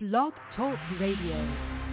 Blog Talk Radio.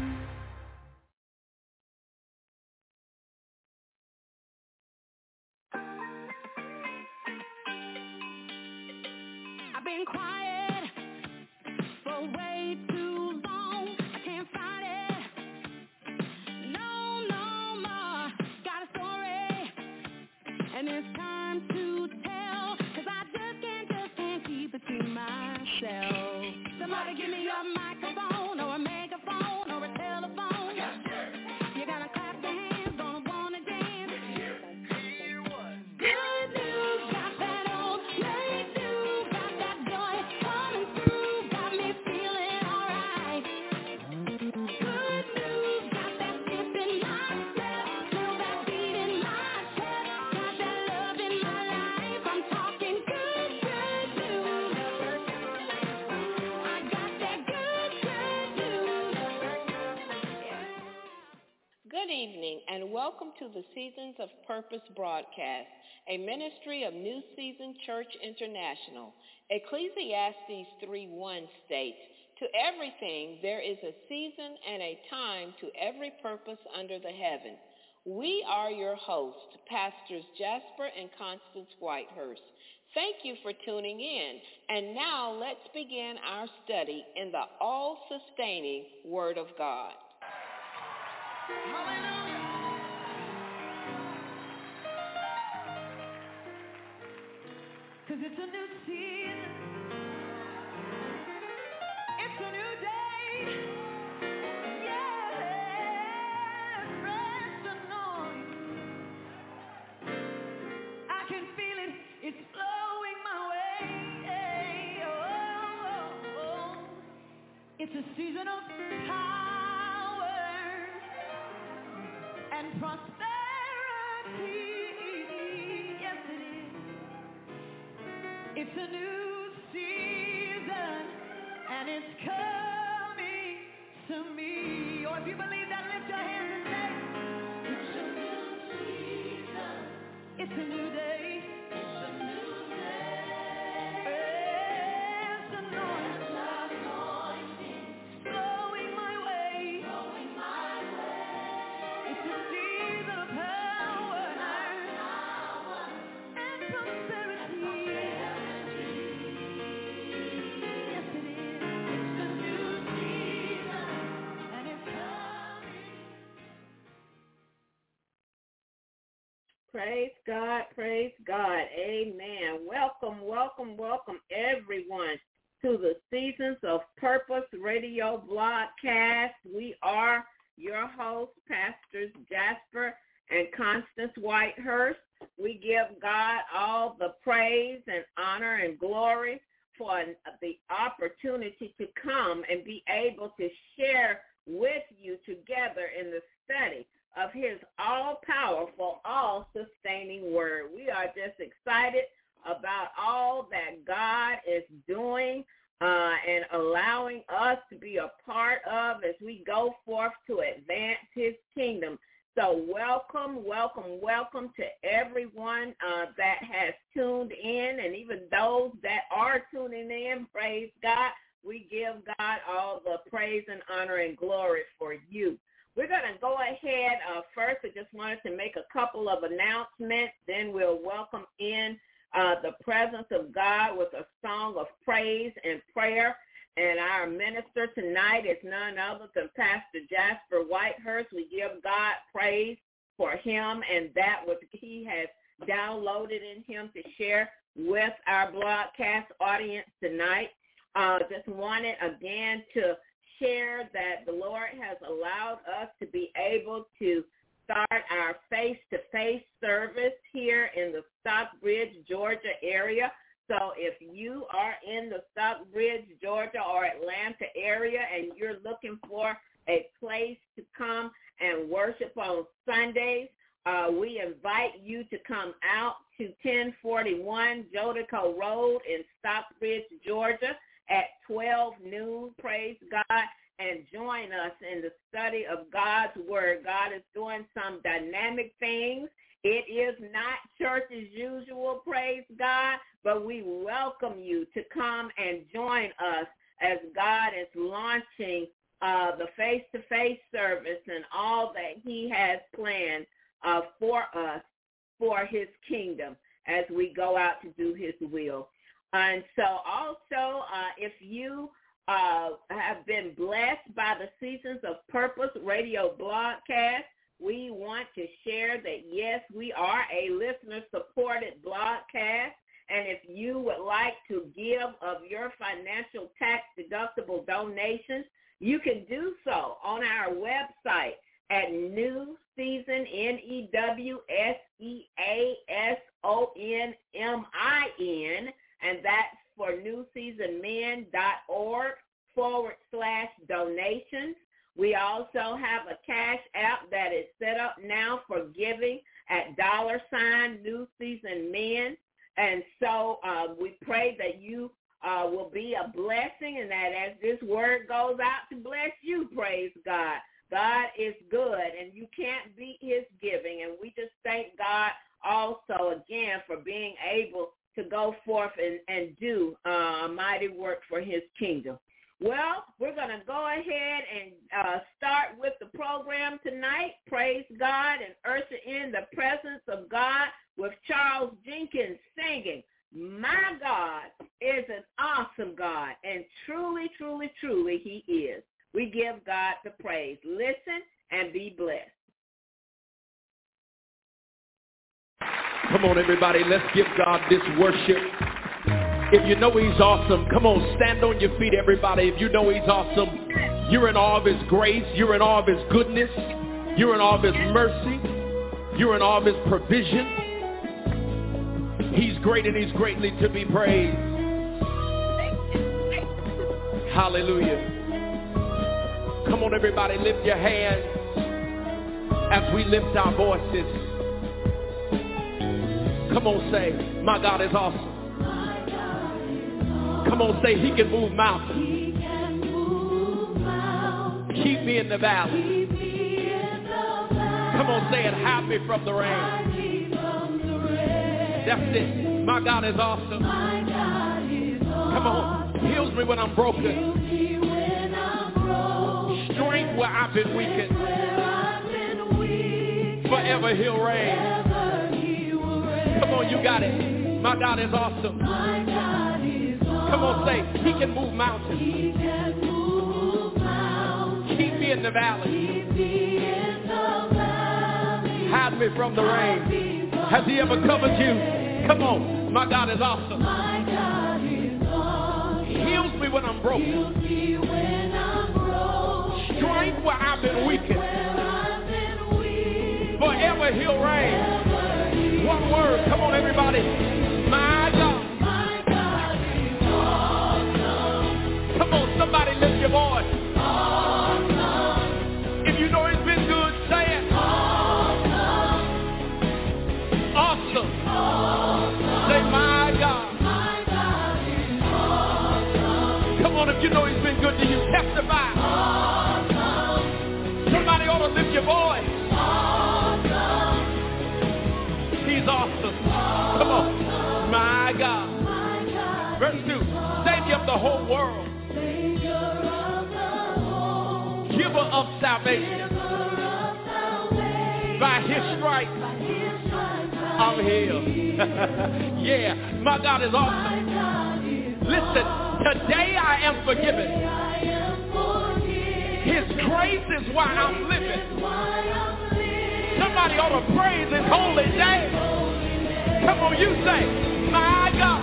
I've been quiet for way too long. I can't fight it. No more. Got a story, and it's time to tell. 'Cause I just can't keep it to myself. Somebody give me a microphone or a megaphone or a telephone. You gotta clap your hands, gonna wanna dance. Good news, got that old breakthrough, got that joy coming through, got me feeling alright. Good news, got that skip in my step, feel that beat in my chest, got that love in my life. I'm talking good news. I got that good news. Good evening and welcome to the Seasons of Purpose broadcast, a ministry of New Season Church International. Ecclesiastes 3:1 states, "To everything there is a season and a time to every purpose under the heaven." We are your hosts, Pastors Jasper and Constance Whitehurst. Thank you for tuning in. And now let's begin our study in the all-sustaining Word of God. Cause it's a new season, it's a new day, yeah, fresh anointing, I can feel it, it's flowing my way, oh. It's a season of power and prosperity, yes it is. It's a new season, and it's coming to me. Or if you believe that, lift your hands and say, it's a new season, it's a new day, it's a new day. It's anointing, flowing my way, It's a season of power and prosperity. Yes, it is. It's a new season, and it's coming. Praise God, amen. Welcome everyone to the Seasons of Purpose radio broadcast. We are your hosts, Pastors Jasper and Constance Whitehurst. We give God all the praise and honor and glory for the opportunity to come and be able to share with you together in the study of his all-powerful, all-sustaining word. We are just excited about all that God is doing and allowing us to be a part of as we go forth to advance his kingdom. So welcome to everyone that has tuned in, and even those that are tuning in, praise God. We give God all the praise and honor and glory for you. We're going to go ahead. First, I just wanted to make a couple of announcements. Then we'll welcome in the presence of God with a song of praise and prayer. And our minister tonight is none other than Pastor Jasper Whitehurst. We give God praise for him and that which he has downloaded in him to share with our broadcast audience tonight. Just wanted again to share that the Lord has allowed us to be able to start our face-to-face service here in the Stockbridge, Georgia area. So if you are in the Stockbridge, Georgia or Atlanta area and you're looking for a place to come and worship on Sundays, we invite you to come out to 1041 Jodico Road in Stockbridge, Georgia at 12 noon, praise God, and join us in the study of God's Word. God is doing some dynamic things. It is not church as usual, praise God, but we welcome you to come and join us as God is launching the face-to-face service and all that he has planned for us, for his kingdom, as we go out to do his will. And so also, if you have been blessed by the Seasons of Purpose radio broadcast, we want to share that, yes, we are a listener-supported broadcast. And if you would like to give of your financial tax-deductible donations, you can do so on our website at New Season, NEWSEASONMIN, and that's for newseasonmen.org/donations. We also have a cash app that is set up now for giving at $New Season Men. And so we pray that you will be a blessing, and that as this word goes out to bless you, praise God. God is good, and you can't beat his giving. And we just thank God also again for being able to go forth and do a mighty work for his kingdom. Well, we're going to go ahead and start with the program tonight. Praise God, and usher in the presence of God with Charles Jenkins singing, "My God is an awesome God," and truly, truly, truly he is. We give God the praise. Listen and be blessed. Come on, everybody, let's give God this worship. If you know he's awesome, come on, stand on your feet, everybody. If you know he's awesome, you're in awe of his grace, you're in awe of his goodness, you're in awe of his mercy, you're in awe of his provision. He's great and he's greatly to be praised. Hallelujah. Come on, everybody, lift your hands as we lift our voices. Come on, say, my God is awesome. Come on, say, he can move mountains. Keep me in the valley. Come on, say it, hide me from the rain. That's it. My God is awesome. Come on, heals me when I'm broken. Strength where I've been weakened. Forever he'll reign. Come on, you got it. My God is awesome. Come on, say, he can move mountains. Keep me in the valley. Hide me from the rain. Has he ever covered you? Come on, my God is awesome. Heals me when I'm broken. Strength where I've been weakened. Forever he'll reign. One word, come on, everybody. My God. Come on, somebody lift your voice. If you know it's been good, say it. Awesome. Say, my God. Come on, if you know he's been good to you, testify. Somebody ought to lift your voice. He's awesome. Come on. My God. Verse 2. Savior of the whole world. Giver of salvation. By his stripes, I'm healed. Yeah, my God is awesome. Listen, today I am forgiven. His grace is why I'm living. Somebody ought to praise his holy name. Come on, you say, my God.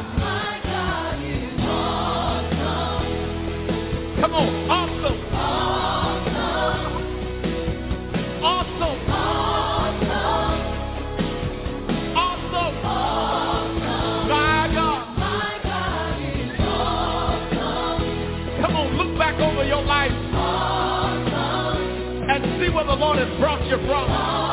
Come on, awesome. Awesome. Awesome. My God. Come on, look back over your life and see where the Lord has brought you from.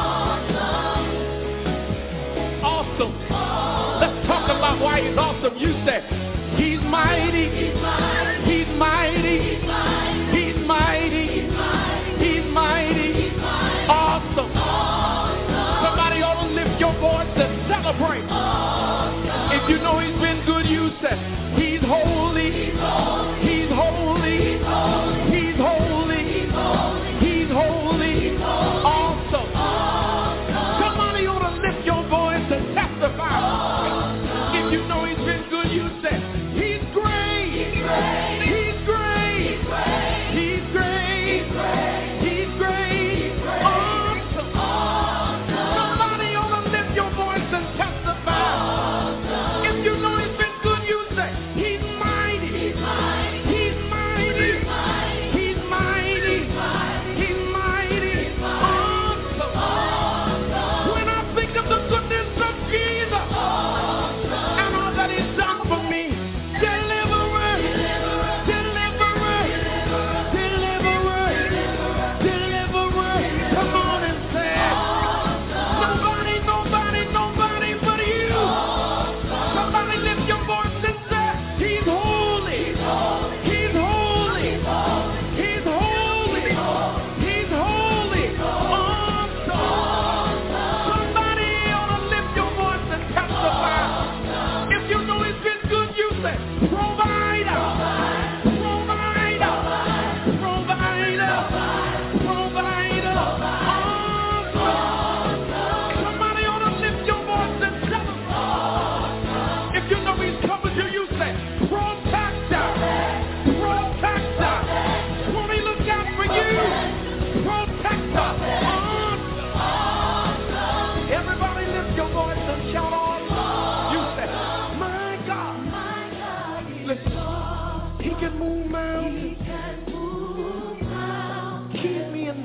Awesome. Let's talk about why he's awesome. You say, he's mighty. He's mighty. He's mighty. He's mighty. He's mighty. Awesome. Somebody ought to lift your voice and celebrate. If you know he's been good, you say, he's holy. He's holy.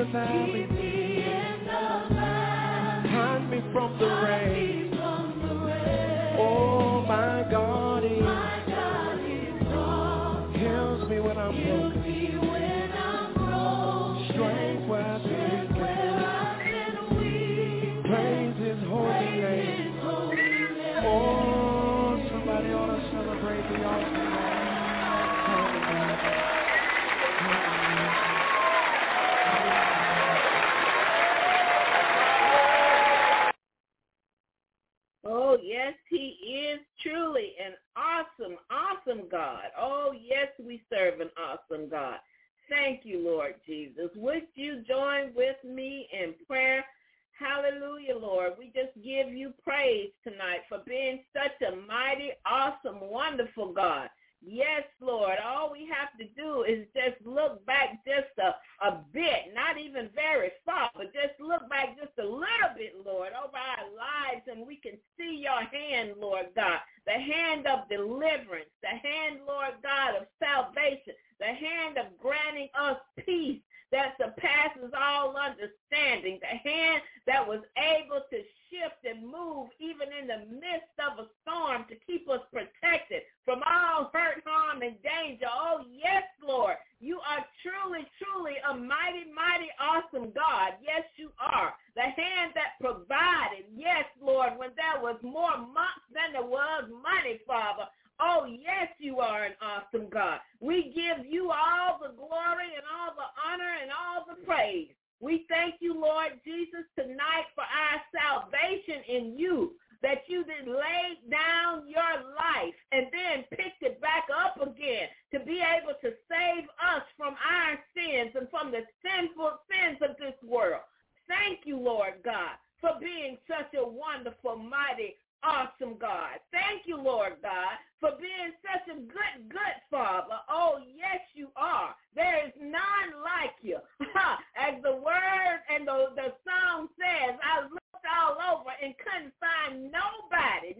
valley. Hide me from the rain. Oh, my God is heals me when I'm broken. Strength where I've been weak. Praise His holy name. Oh, somebody ought to celebrate the awesome God. Oh, yes, He is truly an awesome, awesome God. Oh, yes, we serve an awesome God. Thank you, Lord Jesus. Would you join with me in prayer? Hallelujah, Lord. We just give you praise tonight for being such a mighty, awesome, wonderful God. Yes, Lord. All we have to do is just look back just a bit, not even very far, but just look back just a little bit, Lord, over our lives, and we can see your hand, Lord God, the hand of deliverance, the hand, Lord God, of salvation, the hand of granting us peace that surpasses all understanding, the hand that was able to shift and move even in the midst of a storm to keep us protected from all hurt, harm, and danger. Oh, yes, Lord, you are truly, truly a mighty, mighty, awesome God. Yes, you are. The hand that provided, yes, Lord, when there was more months than there was money, Father. Oh, yes, you are an awesome God. We give you all the glory and all the honor and all the praise. We thank you, Lord Jesus, tonight for our salvation in you, that you did lay down your life and then picked it back up again to be able to save us from our sins and from the sinful sins of this world. Thank you, Lord God, for being such a wonderful, mighty, awesome God. Thank you, Lord God, for being such a good Father. Oh, yes, you are. There is none like you. As the word and the song says, I looked all over and couldn't find nobody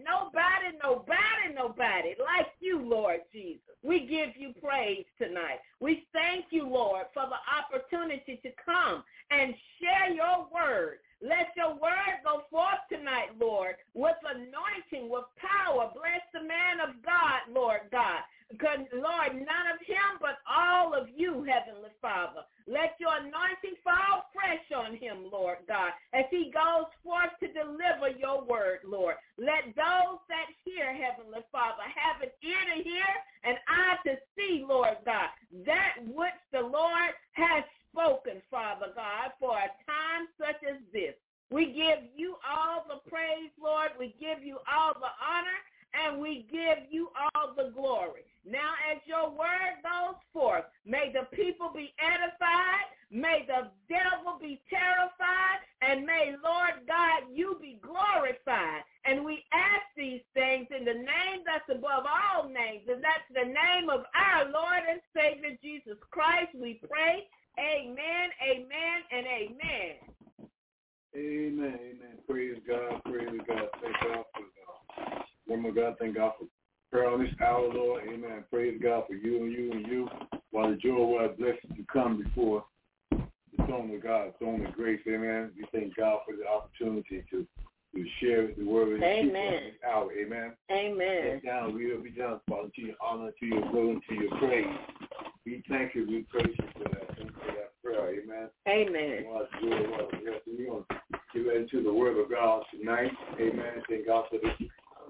like you, Lord Jesus. We give you praise tonight. We thank you, Lord, for the opportunity to come and share your word. Let your word go forth tonight, Lord, with anointing, with power. Bless the man of God, Lord God. Lord, none of him but all of you, Heavenly Father. Let your anointing fall fresh on him, Lord God, as he goes forth to deliver your word, Lord. Let those that hear, Heavenly Father, have an ear to hear and eye to see, Lord God, that which the Lord has spoken, Father God, for a time such as this. We give you all the praise, Lord. We give you all the honor, and we give you all the glory. Now, as your word goes forth, may the people be edified, may the devil be terrified, and may, Lord God, you be glorified. And we ask these things in the name that's above all names, and that's the name of our Lord and Savior, Jesus Christ. We pray. Amen, amen, and amen. Amen, amen. Praise God, praise God. Thank God for the woman of God. Thank God for prayer on this hour, Lord. Amen. Praise God for you and you and you. While the joy was blessed to come before the throne of God, throne of grace. Amen. We thank God for the opportunity to share the word of Amen. this hour. Amen. Amen. Down, we will be done, Father, to your honor, to your glory, to your praise. We thank you. We praise you for that. Thank you for that prayer. Amen. Amen. We're going to get into the word of God tonight. Amen. Thank God for this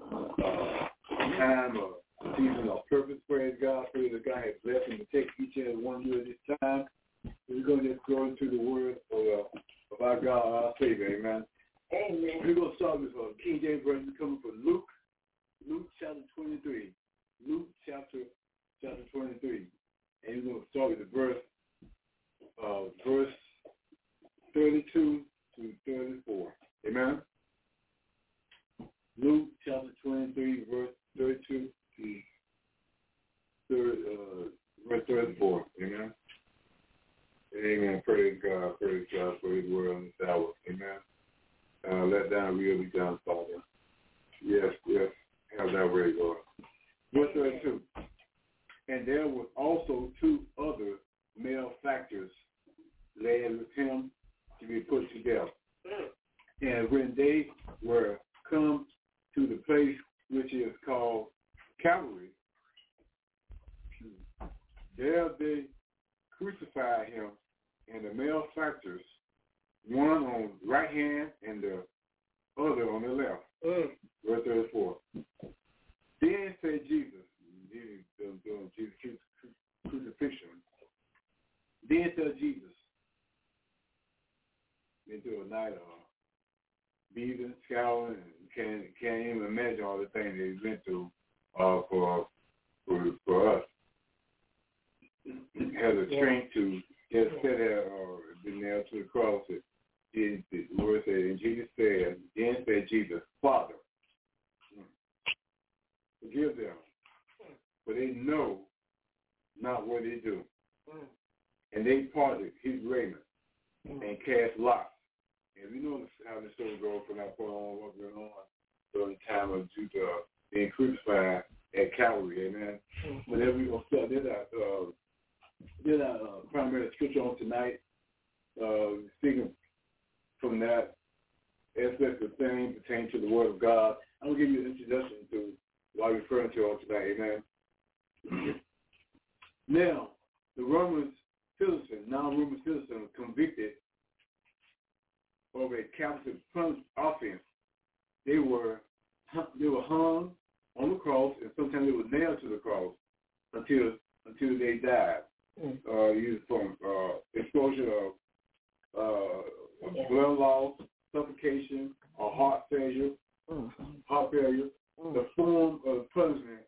time or season of purpose. Praise God. Praise God. Has blessed and to take each and every one of you at this time. We're going to just go into the word of our God, our Savior. Amen. Amen. We're going to start with King James Version coming from Luke chapter 23. Luke chapter 23. And we're going to start with the verse 32 to 34. Amen. Luke chapter 23, verse 32 to verse 34. Amen. Amen. Praise God for his word on this hour. Amen. Let down will be done, Father. Yes. Have that way, Lord. Verse 32. And there was also two other malefactors led with him to be put to death. And when they were come to the place which is called Calvary, there they crucified him, and the malefactors, one on the right hand and the other on the left. Verse 34. Then said Jesus doing Jesus crucifixion. Then said Jesus, into a night of beating, scowling, and can't even imagine all the things that he went through for us. Had the strength to just sit there or been nailed to the cross. The Lord said, and Jesus said, then said Jesus, Father, forgive them, for they know not what they do. And they parted his raiment and cast lots. And we know how the story goes from that point on, what's going on during the time of Judah being crucified at Calvary. Amen. Whenever we're going to start, there's our primary scripture on tonight, speaking from that aspect of things pertaining to the Word of God. I'm going to give you an introduction to why we're referring to on tonight. Amen. Now, the Roman citizen, non-Roman citizen, convicted of a capital offense. They were hung on the cross, and sometimes they were nailed to the cross until they died. Used from exposure of blood loss, suffocation, or heart failure. The form of punishment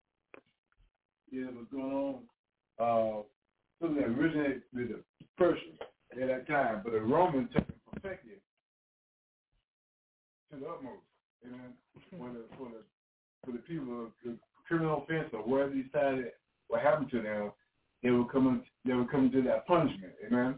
was going on. Something that originated with the Persians at that time, but the Romans took it perfected to the utmost. Amen. For the people, the criminal offense or where they decided what happened to them, they were coming to that punishment. Amen.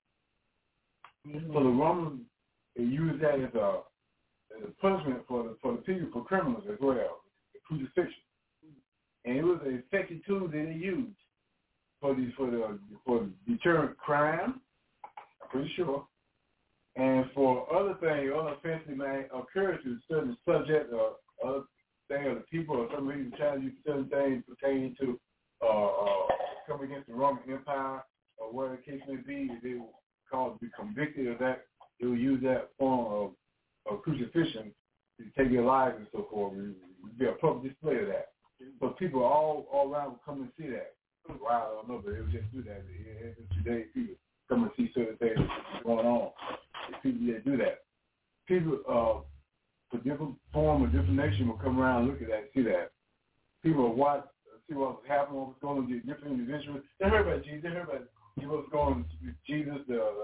So the Romans, they used that as a punishment for the people, for criminals as well, the crucifixion. And it was an effective tool that they used for deterrent crime, I'm pretty sure, and for other things, other offenses that may occur to certain subject or other thing, or the people, or some reason trying to do certain things pertaining to come against the Roman Empire, or whatever the case may be. If they were called to be convicted of that, they would use that form of crucifixion to take their lives and so forth. It would be a public display of that. So people all around would come and see that. Wow, I don't know, but they would just do that. Today, people come and see certain things going on. People that do that. People for different form or different nation will come around and look at that and see that. People will watch, see what's happening, what's going on with different individuals. They heard about Jesus. They heard about what's going on with Jesus.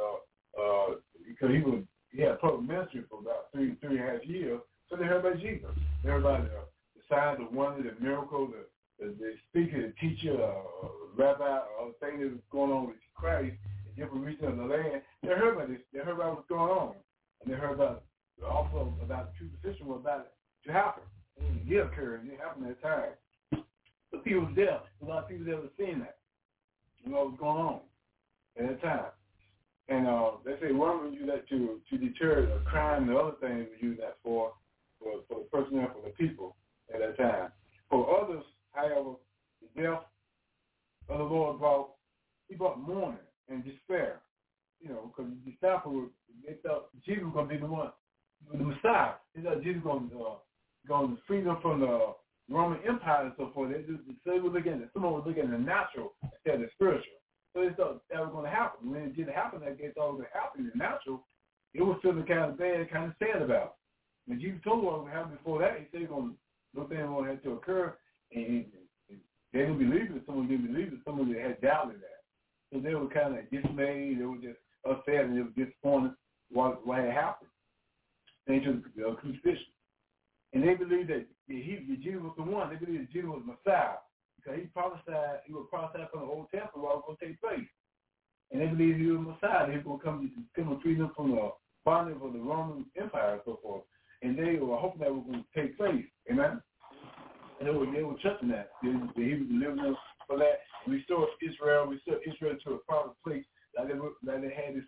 Because he had public ministry for about 3.5 years. So they heard about Jesus. They heard about the signs, the wonders, the miracles, the speaker, the teacher, rabbi, or the thing that was going on with Christ in different regions of the land. They heard about this. They heard about what's going on. And they heard also about the crucifixion was about it to happen. It did occur, and it happened at the time. The people was there. A lot of people that were seeing that. You know what was going on at that time. And they say Romans use that to deter the crime and the other things we use that for the personnel, for the people at that time. For others, however, the death of the Lord brought mourning and despair. You know, because the disciples, they thought Jesus was going to be the one, the Messiah. They thought Jesus was going to free them from the Roman Empire and so forth. They were looking at someone was looking at the natural instead of the spiritual. So they thought that was going to happen. When it didn't happen, that they thought it was going to happen in the natural. It was feeling kind of bad, kind of sad about. When Jesus told them what was going to happen before that, he said nothing was going to come to occur. And they didn't believe it. Someone didn't believe it. Someone that had doubted that. So they were kind of dismayed. They were just upset, and they were disappointed what had happened. They took the crucifixion. And they believed that Jesus was the one. They believed that Jesus was Messiah. Because he would prophesy from the Old Testament what was going to take place. And they believed he was Messiah. He was going to come and free them from the bondage of the Roman Empire and so forth. And they were hoping that was going to take place. Amen? And they were trusting that. He was delivering them for that. And restore Israel to a proper place like they had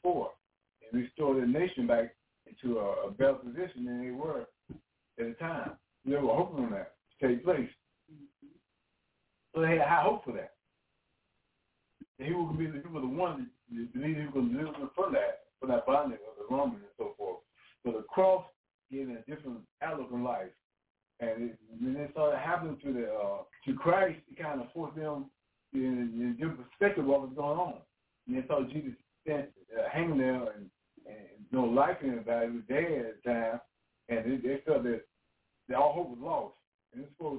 Christian back into a better position than they were at the time. They were hoping on that to take place. So they had high hope for that. And he was the one that believed he was going to deliver them from that bondage of the Roman and so forth. So the cross gave them a different outlook on life. And when they started happening to Christ, it kind of forced them in a different perspective of what was going on. And they saw Jesus hanging there and no life in it, he was dead at the time, and they felt that all hope was lost. And it's supposed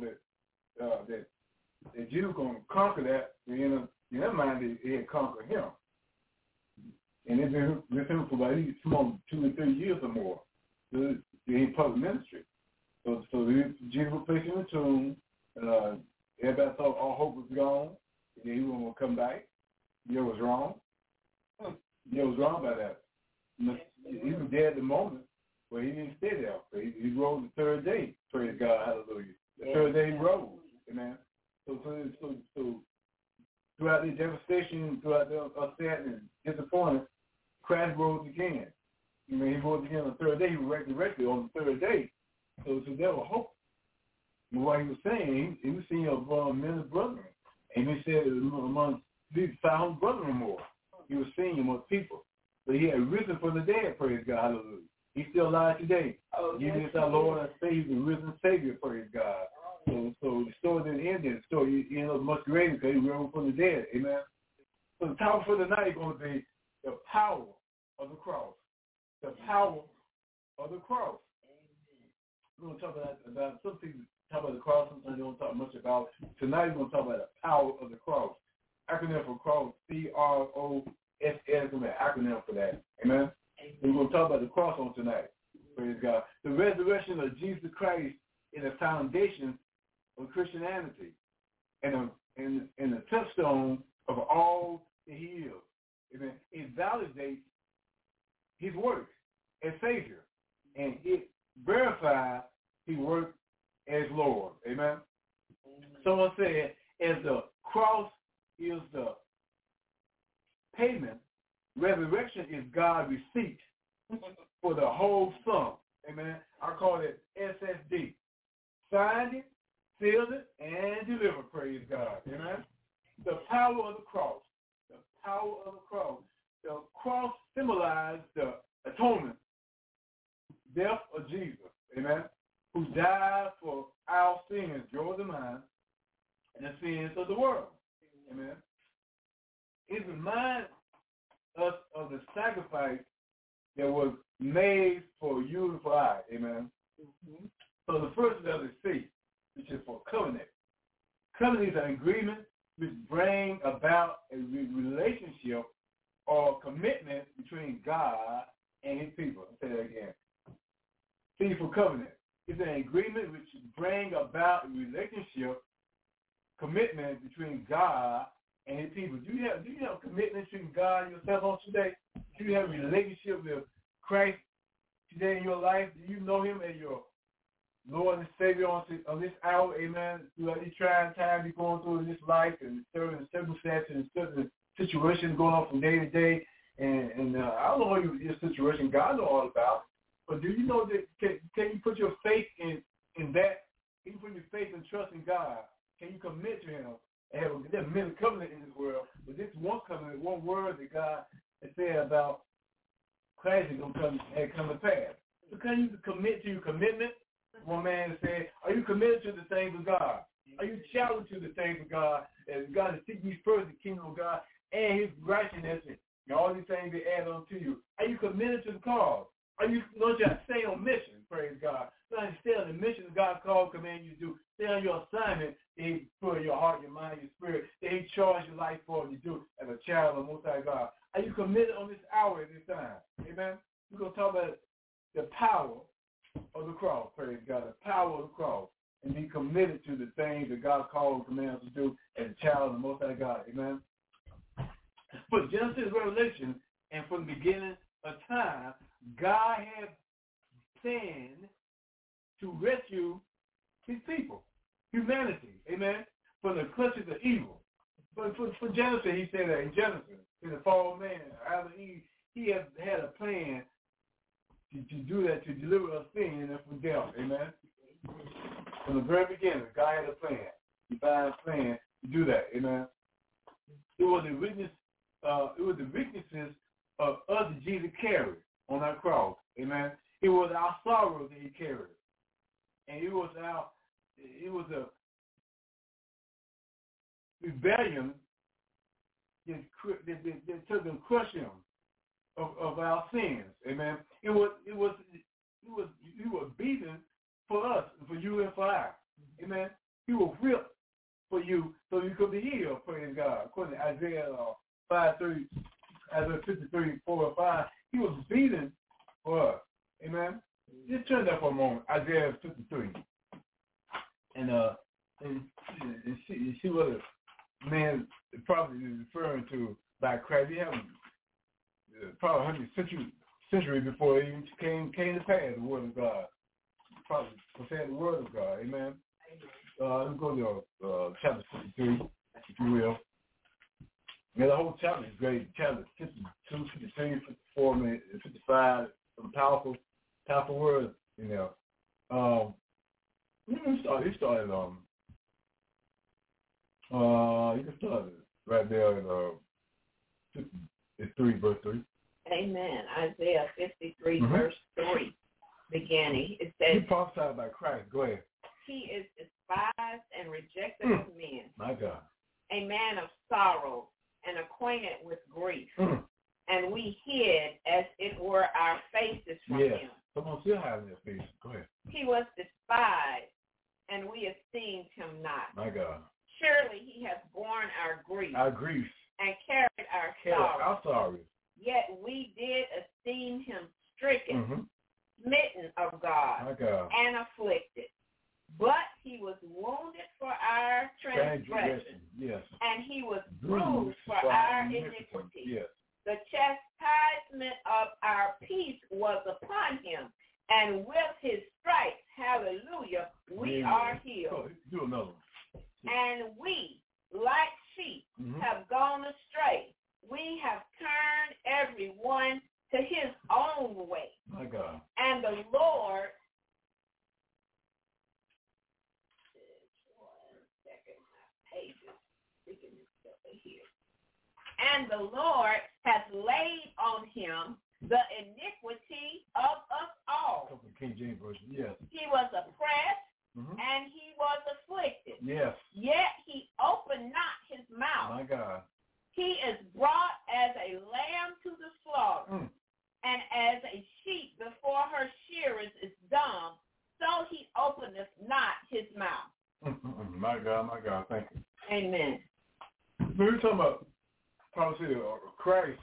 that Jesus was going to conquer that. In their mind, they had conquered him. And they've been with him for about 2 or 3 years or more. So in public ministry. So Jesus was placed in the tomb. Everybody thought all hope was gone. And he wasn't going to come back. It was wrong. It was wrong by that. He was dead at the moment, but he didn't stay there. He rose the third day. Praise God, hallelujah. The third day he rose, amen. So throughout the devastation, throughout the upset and disappointment, Christ rose again. He rose again on the third day. He was resurrected on the third day. So there was hope. And what he was saying, he was seeing of many brethren. And he said among these 500 brethren or more, he was seeing among people. But he had risen from the dead, praise God, hallelujah. He's still alive today. Jesus is our Lord and Savior, the risen Savior, praise God. So the story didn't end there. The story ended up much greater because he rose from the dead, amen. So the topic for tonight is going to be the power of the cross. The power of the cross. We're going to talk about some people talk about the cross, sometimes they don't talk much about. Tonight we're going to talk about the power of the cross. Acronym for cross, CROSS, is an acronym for that. Amen? We're going to talk about the cross on tonight. Praise God. The resurrection of Jesus Christ is the foundation of Christianity and the touchstone of all that he is. Amen? It validates his work as Savior, and it verifies his work as Lord. Amen? Someone said, as the cross is the payment, resurrection is God's receipt for the whole sum. Amen. I call it SSD. Signed it, sealed it, and delivered. Praise God. Amen. The power of the cross. The power of the cross. The cross symbolized the atonement, death of Jesus. Amen. Who died for our sins, yours and mine, and the sins of the world. Amen. It reminds us of the sacrifice that was made for you and for I. Amen. Mm-hmm. So the first letter is C, which is for covenant. Covenant is an agreement which brings about a relationship or commitment between God and his people. I'll say that again. C for covenant. It's an agreement which brings about a relationship, commitment between God and his people. Do you have commitment between God and yourself on today? Do you have a relationship with Christ today in your life? Do you know him as your Lord and Savior on this hour? Amen. Throughout this trying time you're going through in this life and certain circumstances and certain situations going on from day to day. And I don't know what your situation God knows all about. But do you know that can you put your faith in that? Can you put your faith and trust in God? Can you commit to him? There's many covenants in this world, but this one covenant, one word that God has said about Christ is going to come to pass. So can you commit to your commitment? One man said, are you committed to the things of God? Are you challenged to the things of God? As God to seek ye first the kingdom of God and his righteousness and all these things they add on to you. Are you committed to the cause? Are you don't just stay on mission, praise God. Don't stay on the mission God called, command you to do. Stay on your assignment that he put in your heart, your mind, your spirit, that he charged your life for you to do as a child of Most High God. Are you committed on this hour at this time? Amen? We're going to talk about the power of the cross, praise God, the power of the cross, and be committed to the things that God called and commanded us to do as a child of the Most High God. Amen? For Genesis, Revelation, and from the beginning of time, God had planned to rescue his people, humanity, amen, from the clutches of evil. But for Genesis, he said that in Genesis, in the fall of man, Adam and Eve, he had a plan to do that, to deliver us sin and from death. Amen. From the very beginning, God had a plan, divine plan to do that. Amen. It was the weakness. It was the weaknesses of us that Jesus carried on that cross. Amen. It was our sorrow that he carried, and it was a rebellion that took and crushed him of our sins. Amen. He was beaten for us, for you and for I. Amen. He was whipped for you so you could be healed. Praise God. According to Isaiah 5:3, Isaiah 53, 4 and 5, he was beaten for us. Amen. Just turn that for a moment. Isaiah 53, and see what a man probably is referring to by Christ. He had probably 100 century before it even came to pass. The word of God, probably said the word of God. Amen. Let's go to chapter 53, if you will. Yeah, the whole chapter is great. Chapter 52, 53, 54, 55, some powerful words, you know. He started, you can start right there in 53, verse 3. Amen. Isaiah 53, verse 3 beginning. It says, He prophesied by Christ. Go ahead. He is despised and rejected of men. My God. A man of sorrow and acquainted with grief. And we hid as it were our faces from him. Someone still having their face. Go ahead. He was despised, and we esteemed him not. My God. Surely he has borne our grief. Our grief. And carried our sorrow. Our sorrow. Yet we did esteem him stricken, smitten of God, my God, and afflicted. But he was wounded for our transgression. Yes. And he was bruised for our iniquity. Yes. The chastisement of our peace was upon him, and with his stripes, hallelujah, we are healed. Oh, do another one. And we, like sheep, have gone astray. We have turned everyone to his own way. My God. And the Lord, and the Lord has laid on him the iniquity of us all. King James Version, yes. He was oppressed, and he was afflicted. Yes. Yet he opened not his mouth. My God. He is brought as a lamb to the slaughter, and as a sheep before her shearers is dumb, so he openeth not his mouth. My God, thank you. Amen. We're talking about prophecy of Christ,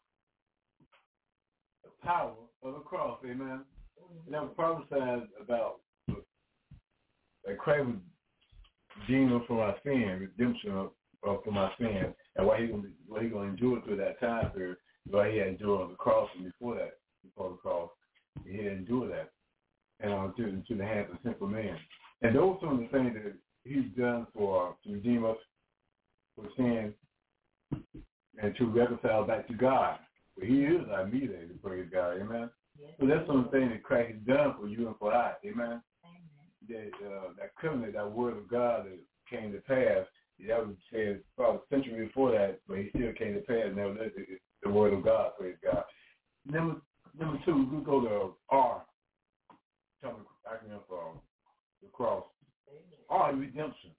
the power of the cross, amen. And that was prophesied about that Christ would redeem us from our sin, redemption from our sin, and why he going to endure through that time period, why he had endured on the cross, and before the cross, he had endured that, and to the hands of sinful man. And those are some of the things that he's done to redeem us from sin and to reconcile back to God. But he is our mediator, praise God, amen. Yes. So that's some of the things that Christ has done for you and for I, amen. That covenant, that word of God that came to pass, that was said probably a century before that, but he still came to pass. Now that's the word of God, praise God. Number two, we go to R, talking acronym for the cross. R, redemption.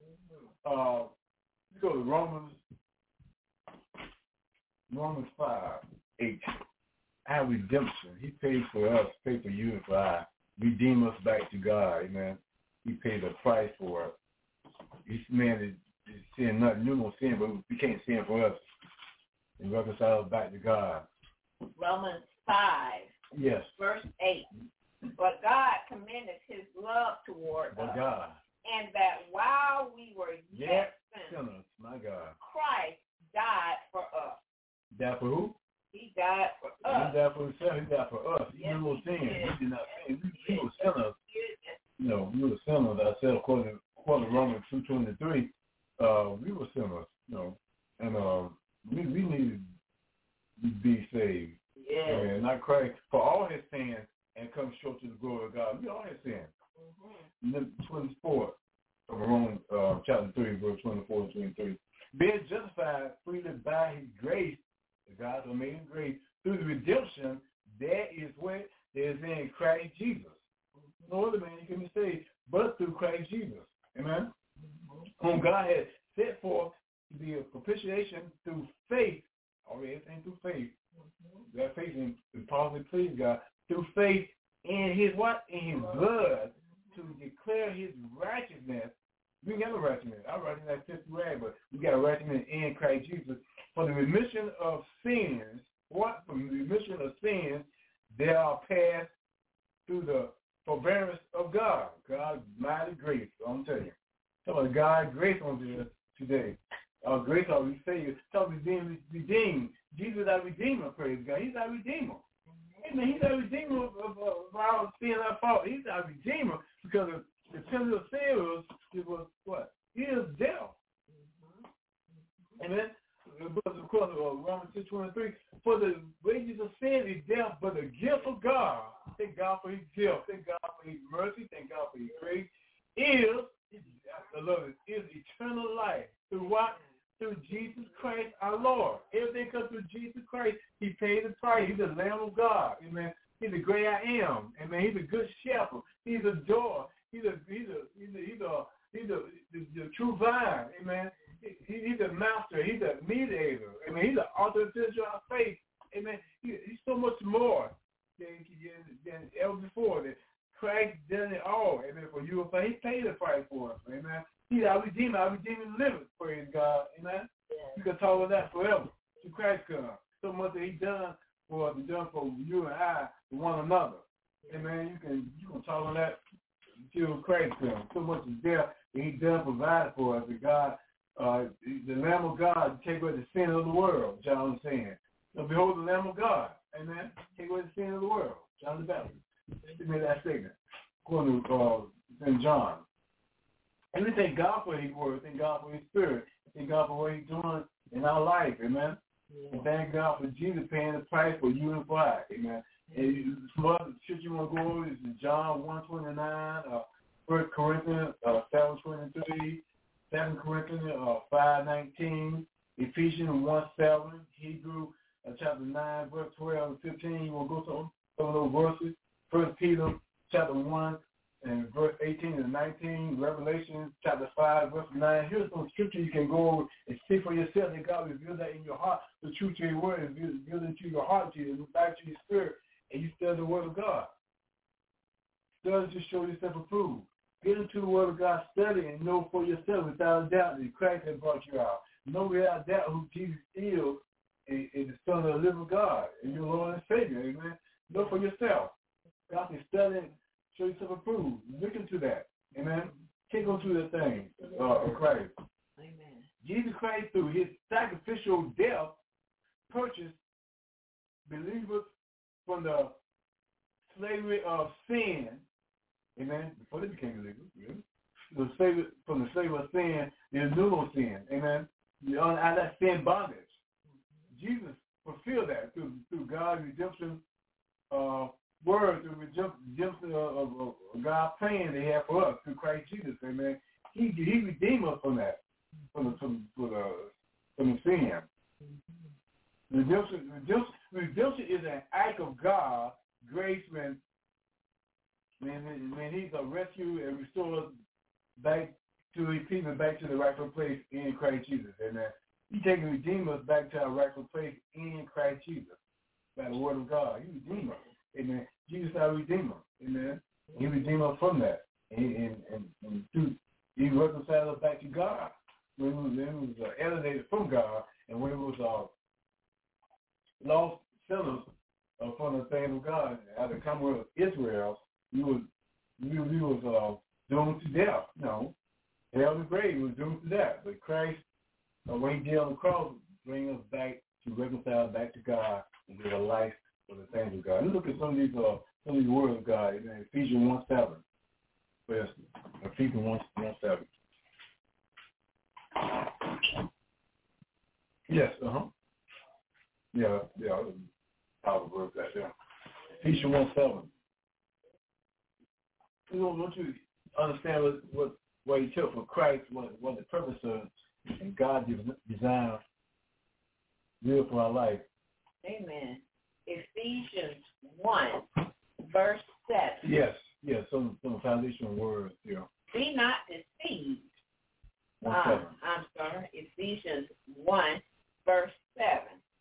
We go to Romans 5:8. Our redemption. He paid for us, paid for you and for I. Redeem us back to God, amen. He paid a price for it. This man is sin, not new no sin, but we can't sin for us. And reconcile us back to God. Romans 5, yes, verse 8. But God commended his love toward us. God. And that while we were yet sinners, my God, Christ died for us. Died for who? He died for us. He died for himself. He died for us. Yes, we were sin. Did. We did not sin. We were sinners. You know, we were sinners ourselves, according to Romans 2:23. We were sinners, you know, and we needed to be saved. Yes. And not Christ for all his sins and come short to the glory of God. We all have sinned. 24 of Romans chapter 3, verse 24 and 23. Being justified freely by his grace, God's amazing grace, through the redemption that is what is in Christ Jesus. No other man you can be saved but through Christ Jesus. Amen? Whom God has set forth to be a propitiation through faith, everything through faith. That faith in possibly please God, through faith in his what? In his blood, to declare his righteousness. We got a righteousness. Our righteousness is just rag, but we got a righteousness in Christ Jesus for the remission of sins. What? For the remission of sins that are passed through the forbearance of God. God's mighty grace. I'm telling you. Talk about God's grace on this today. Our grace, our Savior. Talk about being redeemed. Jesus is our Redeemer, praise God. He's our Redeemer. Amen. He's our Redeemer of our sin and our fault. He's our Redeemer because the penalty of sin was what? He is death. Amen. But of course, Romans 6:23, for the wages of sin is death, but the gift of God, thank God for his gift, thank God for his mercy, thank God for his grace, is eternal life. Through what? Through Jesus Christ our Lord. Everything comes through Jesus Christ. He paid the price. He's the Lamb of God. Amen. He's the great I am. Amen. He's a good shepherd. He's a door. He's the true vine. Amen. He's a master. He's a mediator. Amen. He's the author of our faith. Amen. He's so much more than ever before. That Christ done it all. Amen. For you, he paid the price for us. Amen. He's our Redeemer. Our Redeemer liveth. Praise God. Amen. Yeah. You can talk about that forever. To Christ come. So much that he done for us, done for you and I, for one another. Amen. You can talk on that until Christ comes. So much is there that he done provide for us. That God, the Lamb of God, take away the sin of the world. John was saying. So behold the Lamb of God. Amen. Take away the sin of the world. John the Baptist. He made that statement. According to St. John. And we thank God for his word. Thank God for his spirit. Thank God for what he's doing in our life. Amen. Yeah. And thank God for Jesus paying the price for you and for I. Amen. And some other shit you want to go over is John 1:29, 1 Corinthians 7:23, 2 Corinthians 5:19, Ephesians 1:7, Hebrews chapter 9, verse 12 and 15. You want to go to some of those verses? 1 Peter chapter 1 and verse 18 and 19, Revelation chapter 5, verse 9. Here's some scripture you can go over and see for yourself that God reveals that in your heart. The truth to your word is revealed into your heart, to your back to your spirit, and you study the word of God. Study to show yourself approved. Get into the word of God, study and know for yourself without a doubt that Christ has brought you out. Know without a doubt who Jesus is the Son of the living God and your Lord and Savior. Amen. Know for yourself. God can study and show yourself approved. Look into that. Amen. Take on to the thing of Christ. Amen. Jesus Christ, through his sacrificial death, purchased believers from the slavery of sin. Amen. Before they became believers. Yeah. From the slavery of sin, there's no sin. Amen. You're out of that sin bondage. Jesus fulfilled that through God's redemption word, through redemption of God's plan they have for us through Christ Jesus. Amen. He redeemed us from that, from the sin. Redemption is an act of God, grace when he's a rescue and restore us back to his people, back to the rightful place in Christ Jesus. Amen. He taken and redeem us back to our rightful place in Christ Jesus by the word of God. He redeemed us. Amen. Jesus is our Redeemer. Amen. He redeemed us from that. And he reconciled us back to God. When it was alienated from God, and when it was lost sinners from the things of God, out of the Commonwealth of Israel, we was doomed to death. No. Hell and the grave was doomed to death. But Christ, when he did on the cross, bring us back to reconcile back to God and give a life for the things of God. Let's look at some of these words of God. Ephesians 1:7. Yes, Ephesians 1:7. Yes, Yeah. powerful verse right there. Ephesians 1:7. We don't want you to understand what he took for Christ, what the purpose of, and God designed real for our life. Amen. Ephesians 1, verse 7. Yes, some foundational words here. Be not deceived. 1:7. I'm sorry, Ephesians 1, verse 7.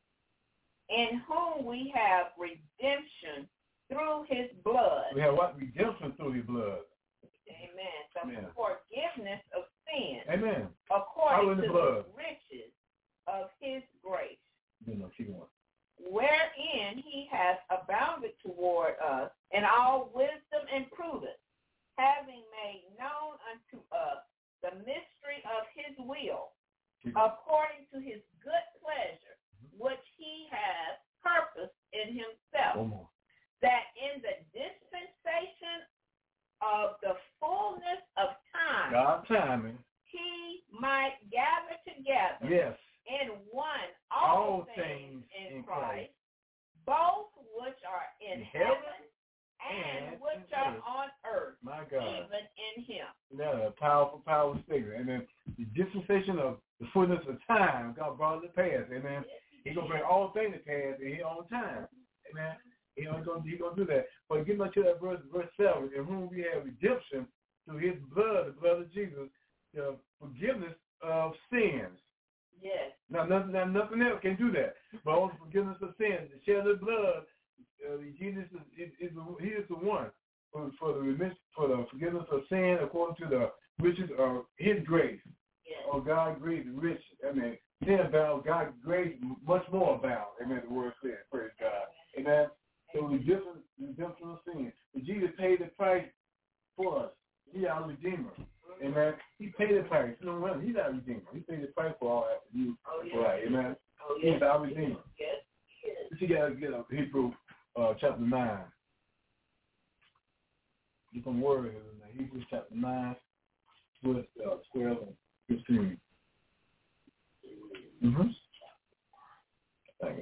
In whom we have redemption through his blood. We have what? Redemption through his blood. Amen. The Amen. forgiveness of sin. Amen. According to the blood. riches of his grace. Keep going. Wherein he has abounded toward us in all wisdom and prudence, having made known unto us the mystery of his will, according to his good pleasure, which he has purposed in himself, that in the dispensation of the fullness of time, God's timing, he might gather together yes, in one all things in Christ, both which are in heaven and which are on earth, my God, even in him. That's a powerful statement. Amen. The dispensation of the fullness of time, God brought it to pass. Amen. He's going to bring all things to pass in his own time. Amen. He's going to do that. But get back to that verse 7, in whom we have redemption through his blood, the blood of Jesus, the forgiveness of sins. Yes. Now, nothing else can do that. But only forgiveness of sins, the shed of blood, Jesus he is the one for the forgiveness of sin according to the riches of his grace. Yes. Or God's grace is rich. Amen. Sin abound, God's grace much more abound. Amen. The word says, praise God. Amen. So redemption of sin. But Jesus paid the price for us. He's our Redeemer. Amen. He paid the price. No one, he's our Redeemer. He paid the price for all that. Right. Amen. He's our Redeemer. Yes. But you got to get up Hebrews chapter 9. You can worry in Hebrews chapter 9, verse 12 and 15. Mm-hmm. Thank you.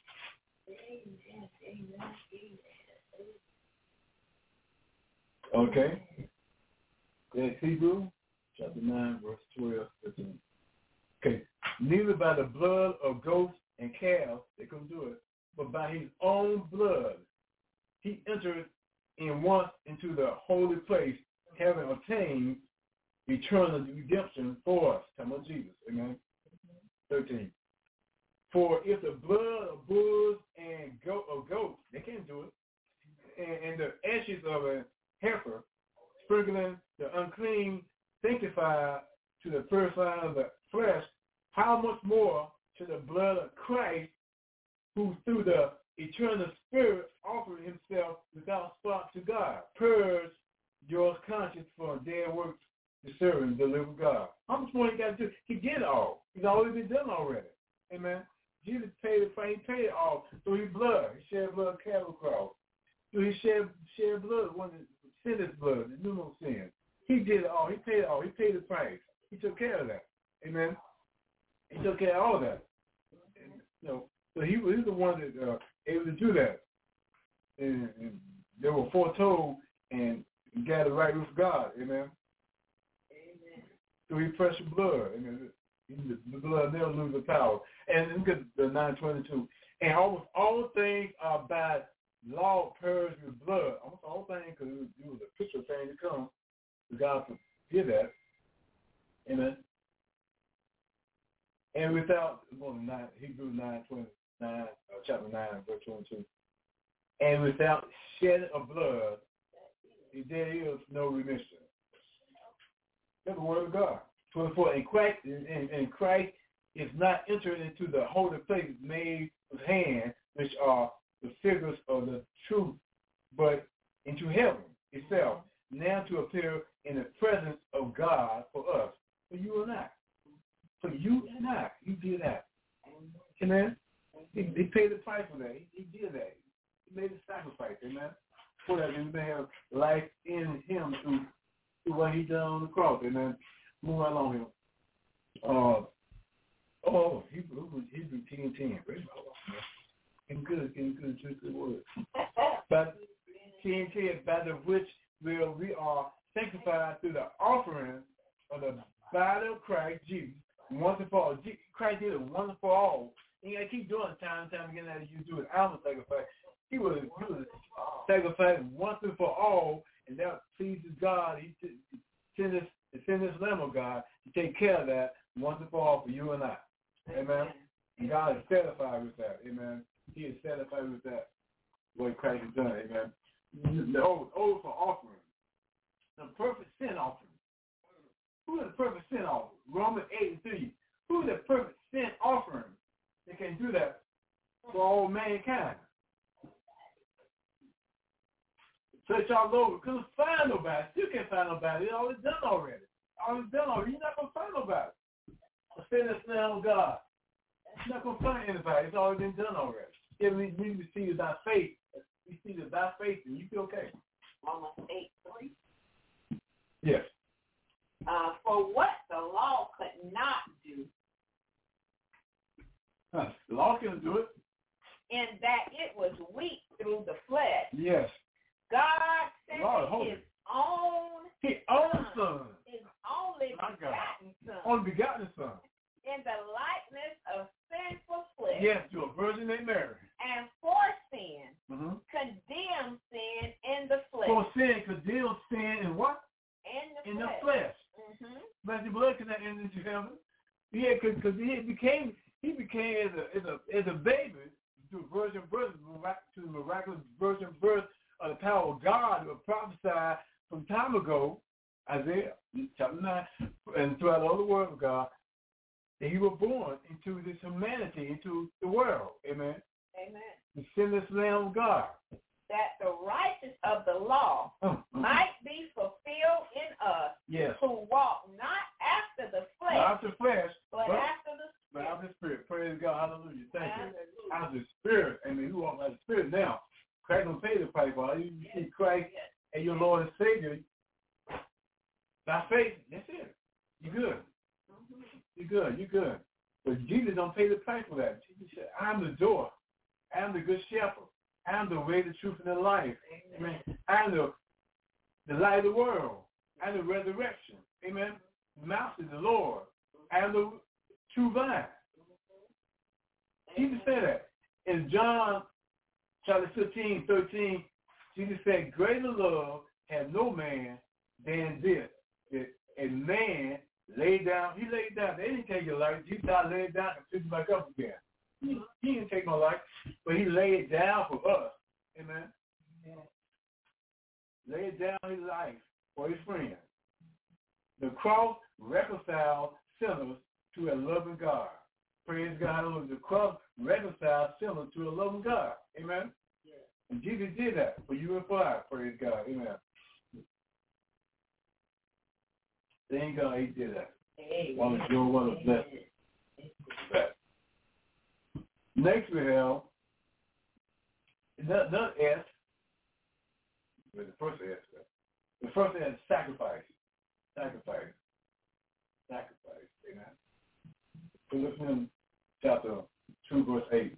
Okay. That's Hebrews chapter 9, verse 12, 15. Okay. Neither by the blood of goats and calves, they couldn't do it, but by his own blood, he entered in once into the holy place, having obtained eternal redemption for us. Come on, Jesus. Amen. 13. For if the blood of bulls and goats, they can't do it, and the ashes of a heifer, sprinkling the unclean, sanctify to the purifying of the flesh, how much more to the blood of Christ, who through the eternal Spirit offered himself without spot to God, purge your conscience from dead works to serve and deliver God. How much more he got to do? He did it all. It's already been done already. Amen. Jesus paid it for. He paid it all through his blood. He shed blood of cattle cross. Through his shed blood, one sinner's blood, the new no sin. He did it all. He paid it all. He paid the price. He took care of that. Amen. He took care of all of that. And, so he was the one that able to do that. And they were foretold and got it right with God. Amen. Amen. Through his precious blood. Amen. The blood never loses the power. And look at the 9:22. And almost all things are by law purged with blood. Almost all things, because it was a picture of things to come. God did that. Amen. And without, Hebrews 9:29, chapter 9, verse 22. And without shedding of blood, there is no remission. That's the word of God. 24. And Christ is not entered into the holy place made with hands, which are the figures of the truth, but into heaven itself, now to appear in the presence of God for us, for you and I. For you and I, he did that. Amen. He paid the price for that. He did that. He made a sacrifice. Amen. For that we may have life in him through what he done on the cross. Amen. Move right along here. Hebrews 10:10. Getting good, just the word. But King said, by the which we are sanctified through the offering of the body of Christ Jesus, once and for all. Christ did it once and for all. And you got to keep doing it time and time again as you do an animal sacrifice. He was sacrificing once and for all, and that pleases God. He sent this Lamb of God to take care of that once and for all for you and I. Amen. And God is satisfied with that. Amen. He is satisfied with that, what Christ has done. Amen. The oath for offering. The perfect sin offering. Who is the perfect sin offering? Romans 8:3. Who is the perfect sin offering? They can do that for all mankind. Search all over. Couldn't find nobody. Still can't find nobody. It's already done already. You're not going to find nobody. The sinless Lamb of God. You're not going to find anybody. It's already been done already. If we need to see by faith, we see that by faith, and you feel okay. Romans 8:3. Yes. For what the law could not do. The law can do it. In that it was weak through the flesh. Yes. God sent his own son. His only begotten son. Only begotten son. In the likeness of sinful flesh. Yes, to a virgin named Mary. And for sin, condemned sin in the flesh. For sin, condemned sin in what? In the flesh. But the blood cannot enter into heaven. Yeah, because he became as a baby through virgin birth, to the miraculous virgin birth of the power of God that was prophesied from time ago, Isaiah chapter 9, and throughout all the word of God, that he was born into this humanity, into the world. Amen. Amen. The sinless Lamb of God. That the righteousness of the law might be fulfilled in us, yes, who walk not after the flesh, but after the Spirit. But after the Spirit. Praise God. Hallelujah. Thank you. After the Spirit. Amen. Who walk by the Spirit now? Christ don't pay the price for it. You see Christ and your Lord and Savior by faith. That's it. You're good. You're good. But Jesus don't pay the price for that. Jesus said, I'm the door. I'm the good shepherd. I'm the way, the truth, and the life. Amen. I'm the light of the world. I'm the resurrection. Amen. Master, the Lord. I'm the true vine. Jesus said that. In John chapter 15:13, Jesus said, greater love has no man than this, that a man laid down. He laid down. They didn't take your life. Jesus laid down and picked you back up again. He didn't take my life, but he laid it down for us. Amen. Laid down his life for his friend. The cross reconciles sinners to a loving God. Praise God. The cross reconciles sinners to a loving God. Amen. And Jesus did that for you and for I. Praise God. Amen. Thank God he did that. What a joy, what a blessing. Next we have another S. With the first S. The first S is sacrifice. Sacrifice. Amen. Philippians chapter 2, verse 8.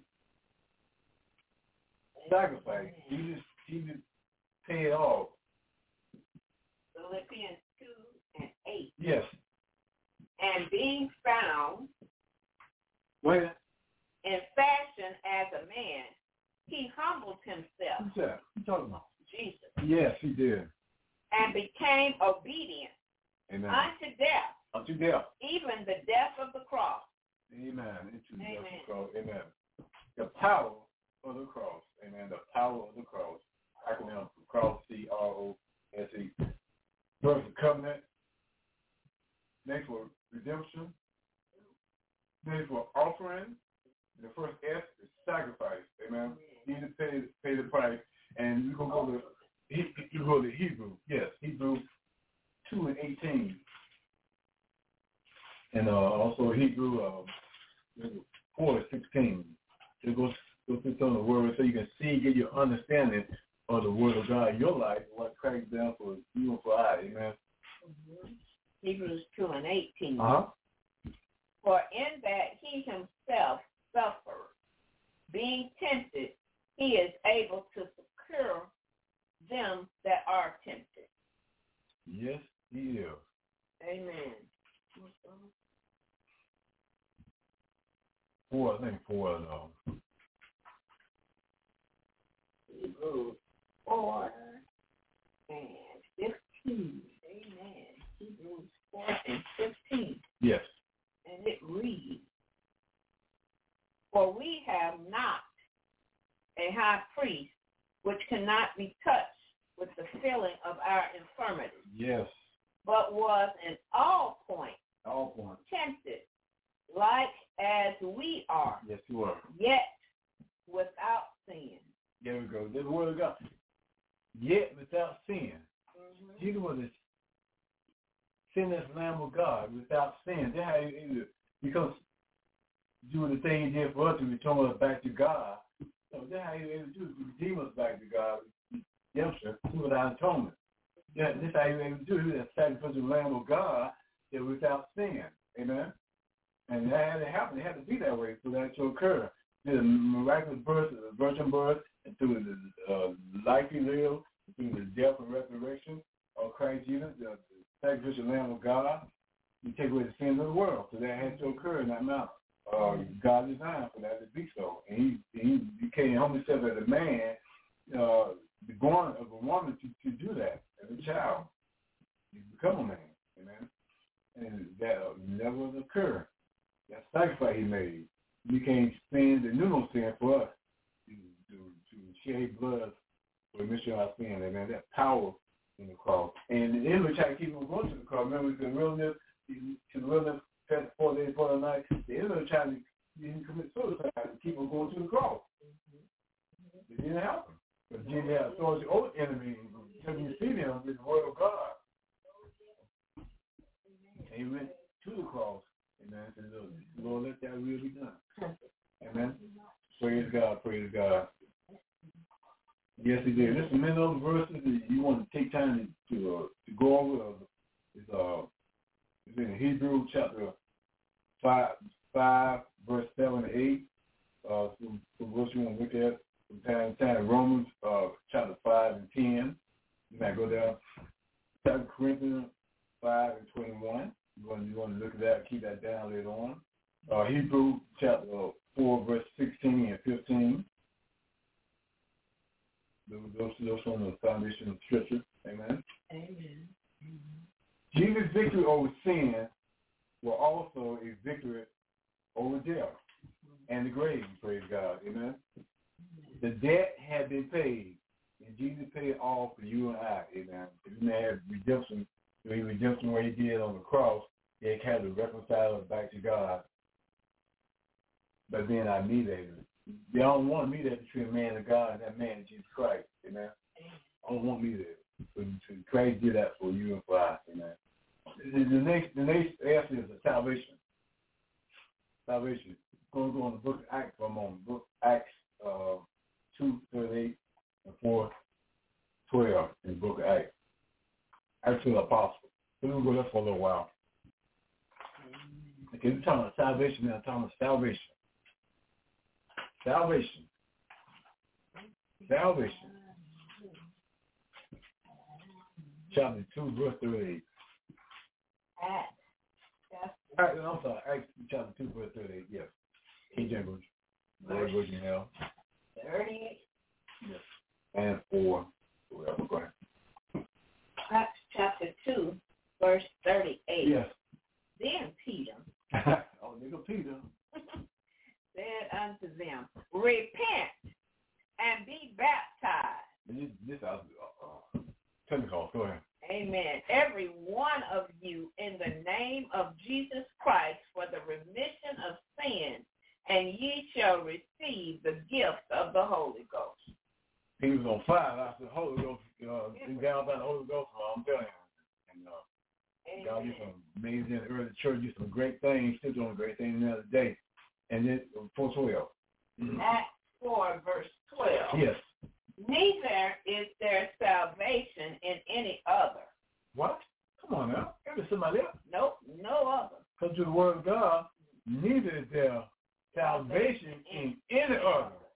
Sacrifice. Jesus paid all. Philippians 2:8. Yes. And being found Where? in fashion as a man, he humbled himself. Who's that? Who you talking about? Jesus. Yes, he did. And became obedient unto death. Unto death. Even the death of the cross. Amen. Into the death of the cross. Amen. The power of the cross. Amen. The power of the cross. Acronym for cross, C-R-O-S-E. First, the covenant. Next for redemption. Next for offering. The first S is sacrifice. Amen. You need to pay the price. And we're going to go to Hebrew. Yes, Hebrew 2:18. And also Hebrew 4:16. So go through some of the words so you can see, get your understanding of the word of God in your life, what Christ done for you and for I. Amen. Hebrews 2:18. Uh-huh. For in that he himself suffered being tempted, he is able to secure them that are tempted. Yes, he is. Amen. 4, I think 4 Hebrews 4 and 15. Amen. Hebrews 4 and 15. Yes. And it reads, for we have not a high priest which cannot be touched with the feeling of our infirmity. Yes. But was in all points tempted, like as we are. Yes, you are. Yet without sin. There we go. There's the word of God. Yet without sin. Mm-hmm. Jesus was a sinless Lamb of God without sin. That's how you, because doing the thing he did for us to return us back to God. So that's how he was able to do it, to redeem us back to God. Redemption through our atonement. That's how he was able to do it. He was a sacrificial Lamb of God that was without sin. Amen. And that had to happen. It had to be that way for that to occur. The miraculous birth, the virgin birth, and through the life he lived, through the death and resurrection of Christ Jesus, the sacrificial Lamb of God, he take away the sins of the world. So that had to occur in that manner. God designed for that to be so. And he became himself as a man, born of a woman to do that as a child. He become a man. Amen. And that never occurred. That sacrifice he made. He became sin that knew no sin for us to share his blood for the remission of our sin. Amen. That power in the cross. And the enemy tried to keep him going to the cross. Remember, the wilderness, past 4 days, 4 nights, the enemy tried to commit suicide to keep him going to the cross. It didn't happen. But Jesus had authority over the enemy until you see them with the word of God. And he went to the cross. Amen. And said, Lord, let that will be done. Amen. Praise God. Praise God. Yes, he did. There's many other verses that you want to take time to go over. It's in Hebrews chapter 5, verse 7 to 8. Some verse you want to look at from time to time. Romans chapter 5 and 10. You might go down. 2 Corinthians 5 and 21. You want to look at that, keep that down later on. Hebrews chapter 4, verse 16 and 15. Those on the foundation of Scripture. Amen. Amen. Jesus' victory over sin was also a victory over death and the grave. Praise God. Amen. The debt had been paid, and Jesus paid all for you and I. Amen. If you may have redemption, what he did on the cross, it had to reconcile us back to God. But then I mediated. They don't want me there between man and God, and that man is Jesus Christ. Amen. I don't want me there. So Christ did that for you and for us. Amen. The next answer is salvation. Salvation. Going to go on the book of Acts for a moment. Book Acts 2:38 and 4:12 in the book of Acts. Acts of the Apostle. We're going to go there for a little while. Okay, we're talking about salvation now. Talking about salvation. Salvation. Salvation. Chapter 2, verse 38. I'm sorry, Acts chapter 2, verse 38, yes. King James Version, hell. 38. Yes. And 4. Whatever, go ahead. Acts chapter 2, verse 38. Yes. Then Peter. Oh, there go Peter. Said unto them, repent and be baptized. This Pentecost, go ahead. Amen. Every one of you in the name of Jesus Christ for the remission of sin, and ye shall receive the gift of the Holy Ghost. He was on fire after the Holy Ghost. He down by the Holy Ghost, I'm telling you. And God did some amazing early church, did some great things, still doing great things the other day. And then 4:12. Acts 4, verse 12. Yes. Neither is there salvation in any other. What? Come on now. There's somebody else. Nope, no other. Come to the word of God. Neither is there salvation in any other.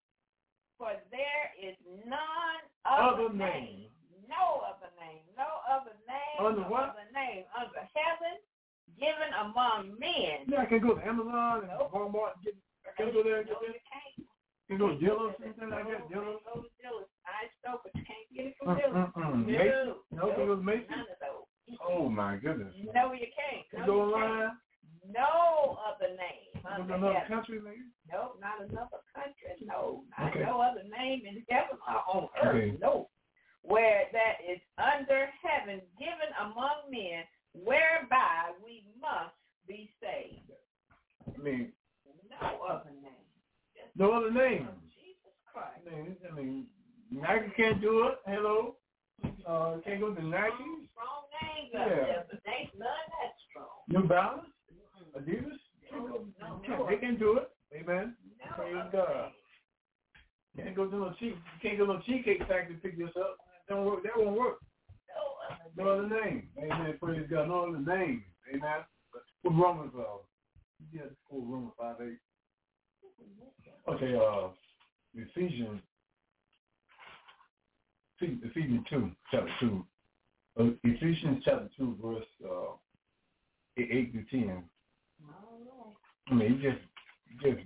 is none other name. No other name. No other name. Under what? Other name. Under heaven, given among men. Yeah, I can go to Amazon and Walmart and I can go there and get no, it. you can't. You can go to Dillard's and something like that. Dillard's. Go to Dillard's. I know, but you can't get it from Dillard's. No, can go to Macy's? None of those. Oh, my goodness. No, you can't. You go online? No other name. Go to another country, maybe? No, not another country. No, Okay. no other name in heaven or on earth. Okay. No. Where that is under heaven, given among men, whereby we must be saved. I mean, No other name. Just no other name. of Jesus Christ. I mean, Nike can't do it. Hello. Can't go to Nike. Strong names up there, but ain't none that strong. New Balance. Adidas. They can do it. Amen. No Praise other God. Can't go to no cheesecake factory to pick this up. Don't work. That won't work. No other name. Amen. Praise God. No other name. Amen. What Romans yeah, Romans 5:8. Okay, Ephesians 2, chapter 2. Ephesians chapter 2, verse 8 to 10. I mean, just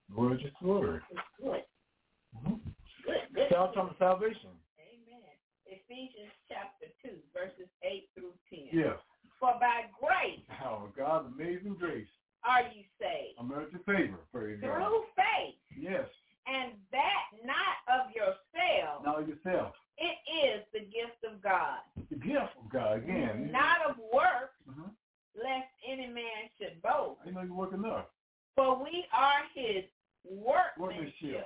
word. It's good. Mm-hmm. Good. Y'all talking about salvation. Amen. Ephesians chapter 2, verses 8 through 10. Yeah. For by grace Oh, God's amazing grace. are you saved. American favor. Praise God. Through faith. Yes. And that not of yourselves. Now yourself. It is the gift of God. The gift of God again. Not of works, Mm-hmm. lest any man should boast. I know you're working up. For we are his workmanship,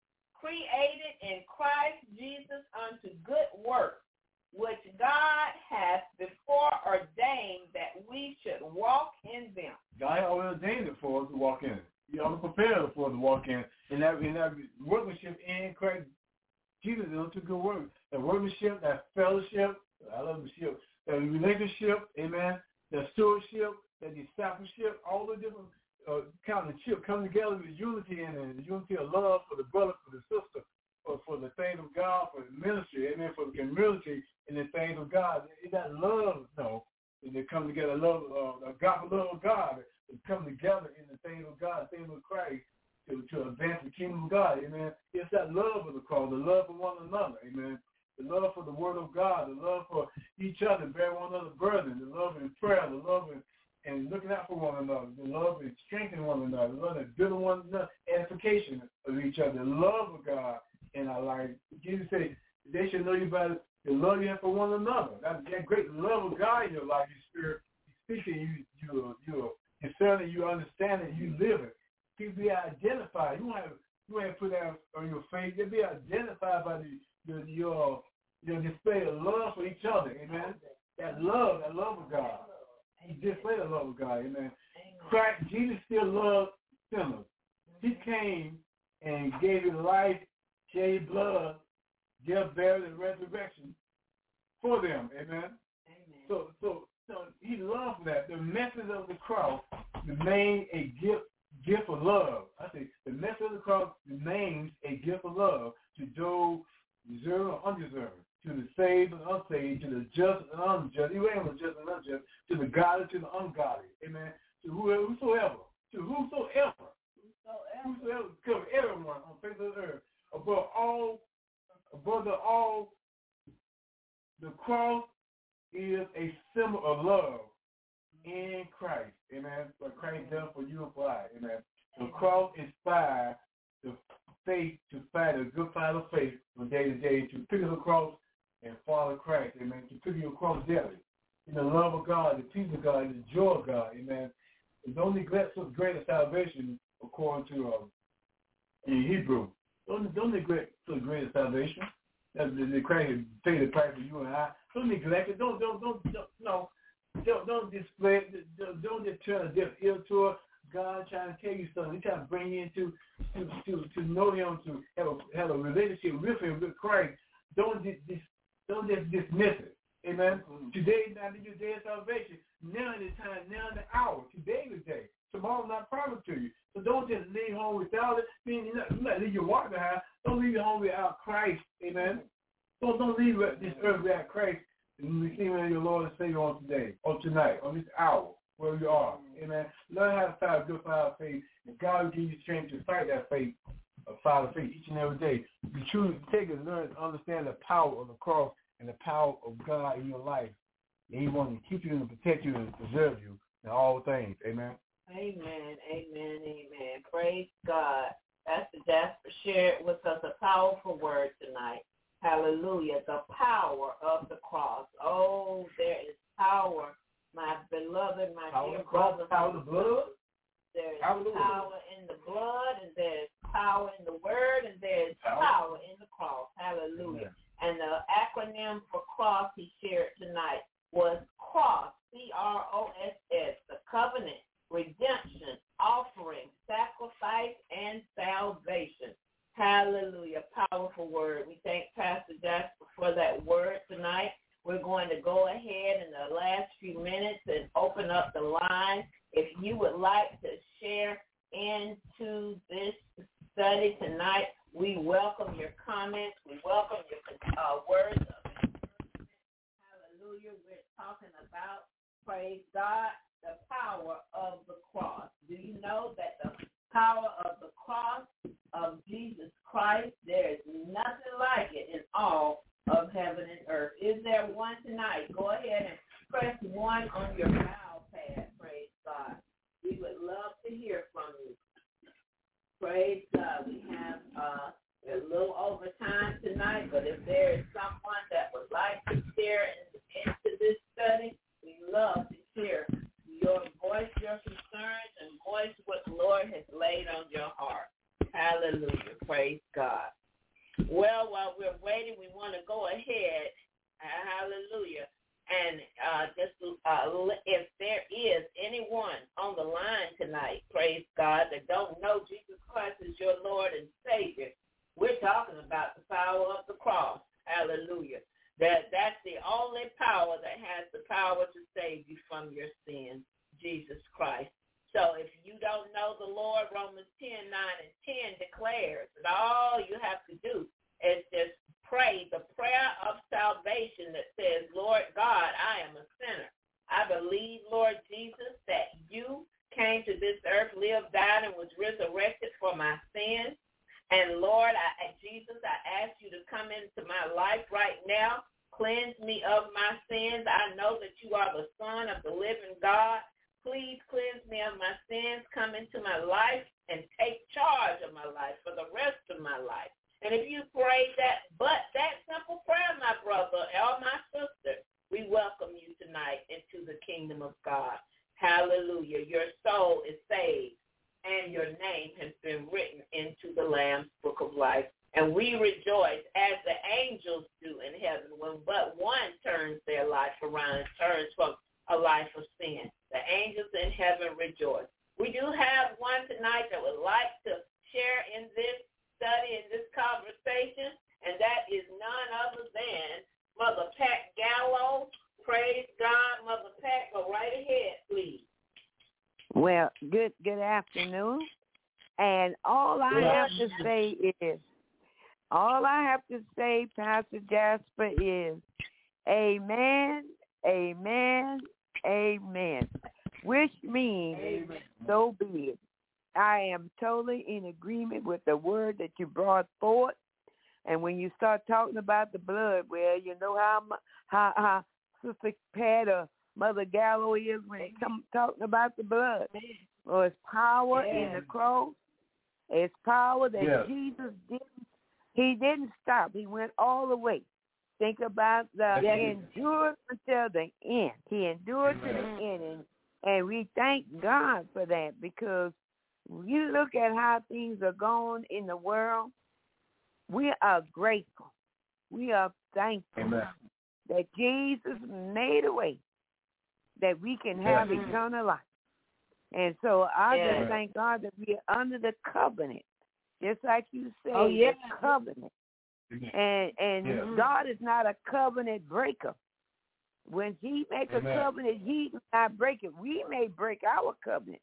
created in Christ Jesus unto good works, which God hath before ordained that we should walk in them. God already ordained it for us to walk in it. He already prepared us for us to walk in that workmanship in Christ Jesus unto good works. That workmanship, that fellowship, I love the ship, that relationship, amen, that stewardship, that discipleship, all the different kind of chip come together with unity and the unity of love for the brother, for the sister, for the things of God, for the ministry, amen, for the community and the things of God. It's that love, and they come together, love, agape love of God, they come together in the things of God, things of Christ, to advance the kingdom of God, amen. It's that love of the cross, the love for one another, amen. The love for the word of God, the love for each other, bear one another's burden, the love in prayer, the love and looking out for one another, the love and strengthening one another, the love and building one another, edification of each other, the love of God in our life. Jesus said, they should know you by the love you have for one another. That great love of God in your life, your spirit, speaking, you're discerning, you understand it, you live it. People be identified. You want to put that on your face. They be identified by your display of love for each other, amen. That love of God. He displayed the love of God, amen. Christ, Jesus still loved sinners. He came and gave his life, shed his blood, death, burial, and resurrection for them, amen. So he loved that. The message of the cross remained a gift of love. I say the message of the cross remains a gift of love to those deserving or undeserving, to the saved and unsaved, to the just and unjust, even the just and unjust, to the godly, to the ungodly, amen. To whosoever, cover everyone on the face of the earth. Above all, the cross is a symbol of love in Christ, amen. What Christ done for you and for I, amen. The cross inspired the faith to fight a good fight of faith from day to day, to pick up the cross and follow Christ, amen. To pick up your cross daily in the love of God, the peace of God, the joy of God, amen. And don't neglect such greater salvation, according to in Hebrew. Don't neglect such greater salvation. That's the Christ paid the price for you and I. Don't neglect it. Don't display it. Don't just turn a deaf ear to it. God trying to tell you something. He's trying to bring you to know Him, to have a relationship with Him, with Christ. Don't just dismiss it. Amen. Today is not your day of salvation. Now is the time. Now is the hour. Today is the day. tomorrow's not promised to you. So don't just leave home without it. I mean, you not leave your walk behind. Don't leave your home without Christ. Amen. So don't leave this earth without Christ. And receiving your Lord and Savior on today, on tonight, on this hour, where you are. Amen. Learn how to fight a good fight of faith, and God will give you strength to fight that faith, fight of faith each and every day. You truly take and learn to understand the power of the cross and the power of God in your life. And He wants to keep you and protect you and preserve you in all things. Amen. Amen, amen, amen. Praise God. Pastor Jasper shared with us a powerful word tonight. Hallelujah. The power of the cross. Oh, there is power, my beloved, my dear brothers. Power of the blood. There is power in the blood, and there is power in the word, and there is power in the cross. Hallelujah. Amen. And the acronym for cross he shared tonight was CROSS, CROSS, the covenant, redemption, offering, sacrifice, and salvation. Hallelujah. Powerful word. We thank Pastor Jasper for that word tonight. We're going to go ahead in the last few minutes and open up the line. If you would like to share into this study tonight, we welcome your comments. We welcome your words of encouragement. Hallelujah. We're talking about, praise God, the power of the cross. Do you know that the power of the cross of Jesus Christ, there is nothing like it in all of heaven and earth? Is there one tonight? Go ahead and press 1 on your dial pad. Praise God. We would love to hear from you. Praise God. We have a little over time tonight, but if there is someone that would like to share into this study, we love to hear your voice, your concerns, and voice what the Lord has laid on your heart. Hallelujah. Praise God. Well, while we're waiting, we want to go ahead. Hallelujah. And if there is anyone on the line tonight, praise God, that don't know Jesus Christ as your Lord and Savior, we're talking about the power of the cross. Hallelujah. That's the only power that has the power to save you from your sins, Jesus Christ. So if you don't know the Lord, Romans 10:9 and 10 declares that all you have to do is just pray the prayer of salvation that says, Lord God, I am a sinner. I believe, Lord Jesus, that you came to this earth, lived, died, and was resurrected for my sins. And Lord, Jesus, I ask you to come into my life right now. Cleanse me of my sins. I know that you are the Son of the living God. Please cleanse me of my sins. Come into my life and take charge of my life for the rest of my life. And if you pray that simple prayer, my brother or my sister, we welcome you tonight into the kingdom of God. Hallelujah. Your soul is saved, and your name has been written into the Lamb's book of life. And we rejoice as the angels do in heaven when but one turns their life around and turns from a life of sin. The angels in heaven rejoice. We do have one tonight that would like to share in this study, in this conversation, and that is none other than Mother Pat Gallo. Praise God. Mother Pat, go right ahead, please. Well, good afternoon. And all I have to say, Pastor Jasper, is amen, amen, amen, which means amen. So be it. I am totally in agreement with the word that you brought forth. And when you start talking about the blood, well, you know how Sister Pat or Mother Gallo is when it comes talking about the blood. Well, it's power in the cross. It's power that Jesus didn't stop. He went all the way. Think about he endured until the end. He endured to the end. And we thank God for that, because when you look at how things are going in the world, we are grateful. We are thankful that Jesus made a way that we can have eternal life. And so I just thank God that we are under the covenant, just like you said, the covenant. And God is not a covenant breaker. When he makes a covenant, he does not break it. We may break our covenant,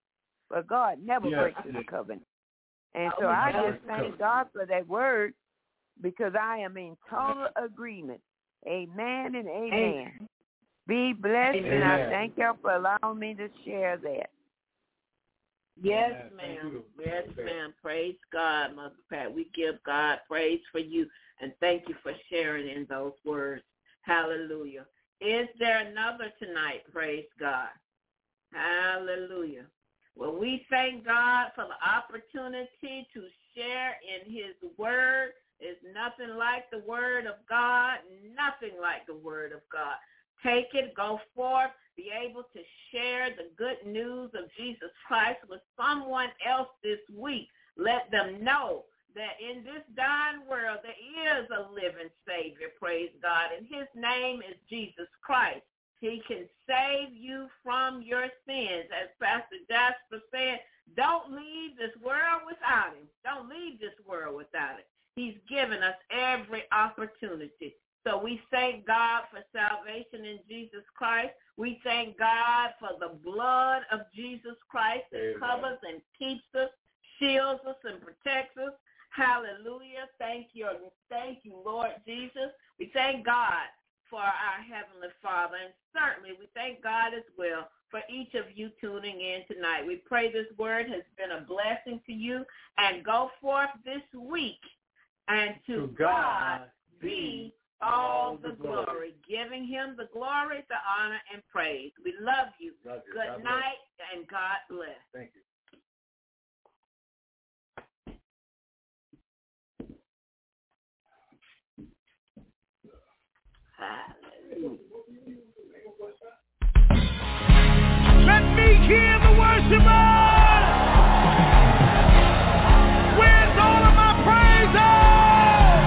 but God never breaks his covenant. And so I just thank God for that word because I am in total agreement. Amen and amen. Be blessed, and I thank y'all for allowing me to share that. Yes, ma'am. Yes, ma'am. Praise God, Mother Pat. We give God praise for you, and thank you for sharing in those words. Hallelujah. Is there another tonight? Praise God. Hallelujah. Well, we thank God for the opportunity to share in his word. There's nothing like the word of God, nothing like the word of God. Take it, go forth, be able to share the good news of Jesus Christ with someone else this week. Let them know that in this dying world there is a living Savior, praise God, and his name is Jesus Christ. He can save you from your sins. As Pastor Jasper said, don't leave this world without him. Don't leave this world without it. He's given us every opportunity. So we thank God for salvation in Jesus Christ. We thank God for the blood of Jesus Christ that covers and keeps us, shields us, and protects us. Hallelujah. Thank you, Lord Jesus. We thank God for our Heavenly Father, and certainly we thank God as well for each of you tuning in tonight. We pray this word has been a blessing to you, and go forth this week, and to God be all the glory, giving him the glory, the honor, and praise. We love you. Good night, and God bless. Thank you. Let me hear the worshipers. Where's all of my praises?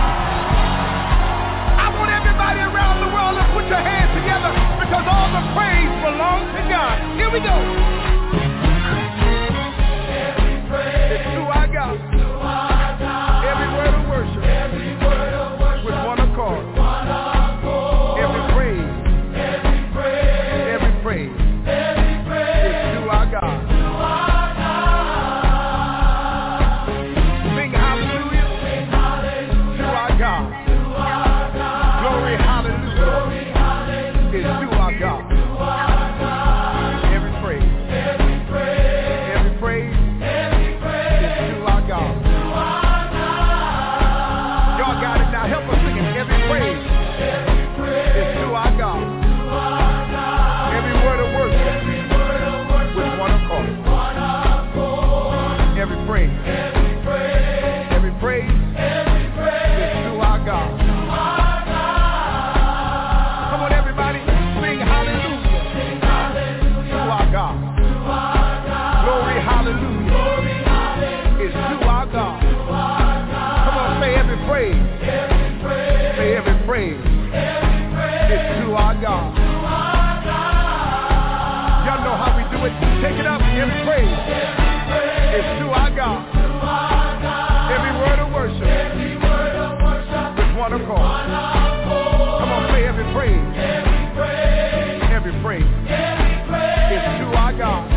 I want everybody around the world to put your hands together because all the praise belongs to God. Here we go. Every praise is to our God. Every word of worship. With one accord. Every praise. Take it up, every praise is to our God. Every word of worship with one accord. Come on, say every praise. Every praise is to our God.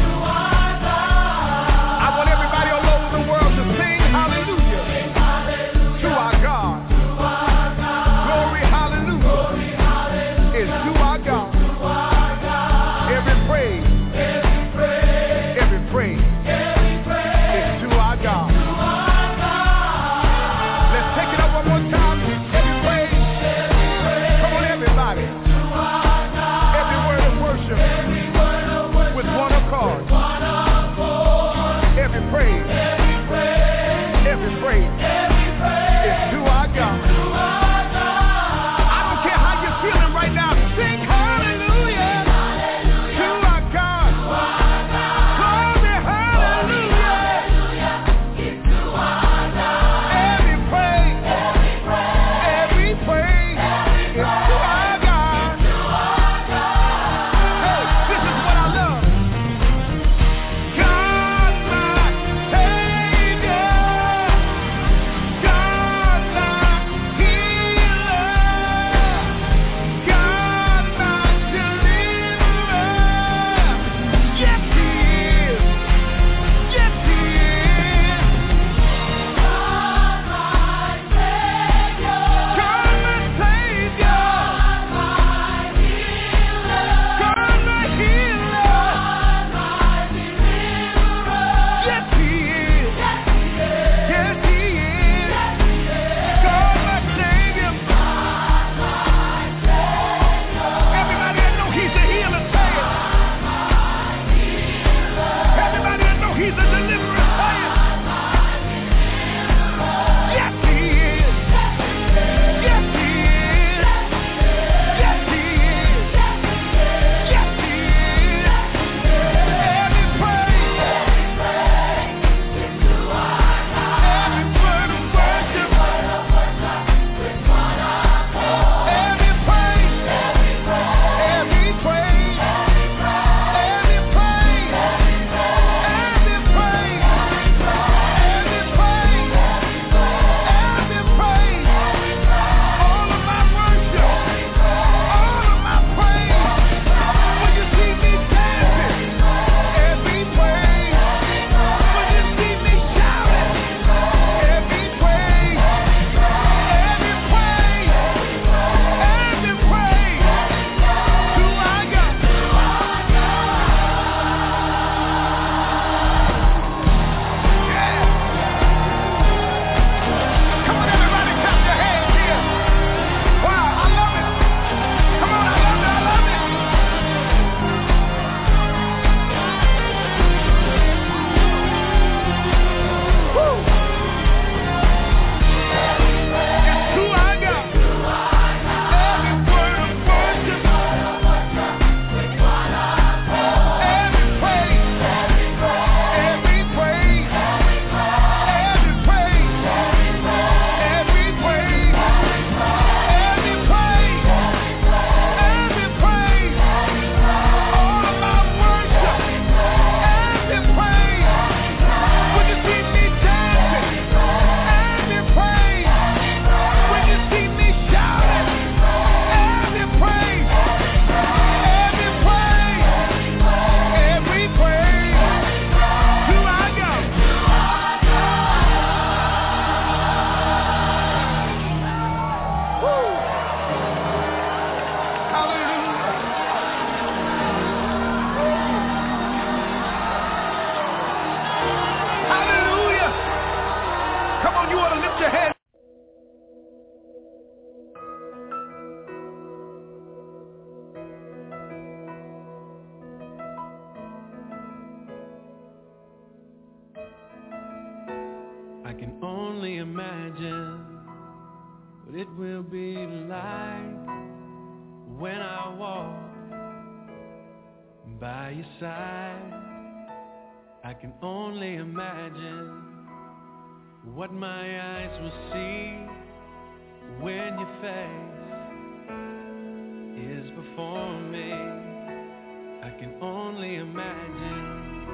I want everybody all over the world to sing hallelujah to our God. Glory, hallelujah is to our God. Every praise. Praise is to our God. Let's take it up one more time. Every praise only imagine what it will be like when I walk by your side. I can only imagine what my eyes will see when your face is before me. I can only imagine.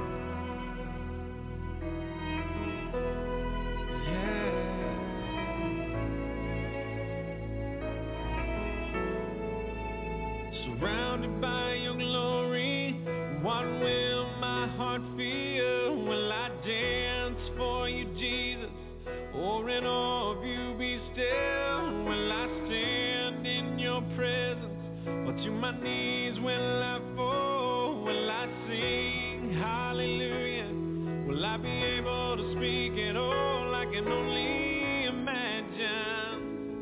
Surrounded by your glory, what will my heart feel? Will I dance for you, Jesus, or in awe of you be still? Will I stand in your presence, or to my knees will I fall? Will I sing hallelujah? Will I be able to speak at all? I can only imagine.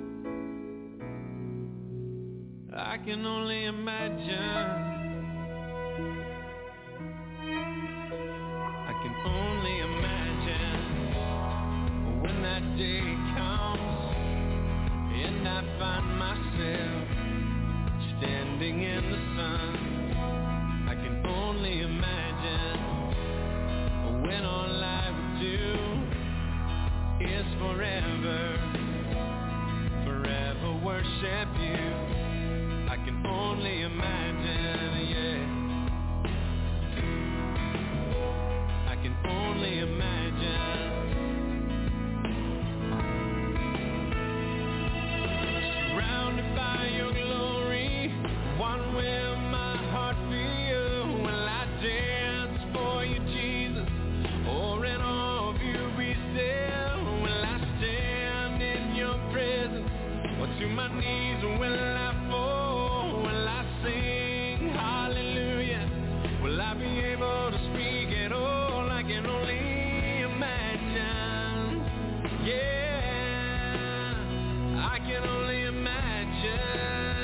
I can only imagine. I can only imagine when that day comes and I find myself standing in the sun. I can only imagine when all I would do is forever worship you. I can only imagine, yeah. I can only imagine. Surrounded by your glory, what will my heart feel? Will I dance for you, Jesus, or in awe of you be still? Will I stand in your presence, or to my knees will I fall? Sing hallelujah. Will I be able to speak at all? I can only imagine. Yeah, I can only imagine.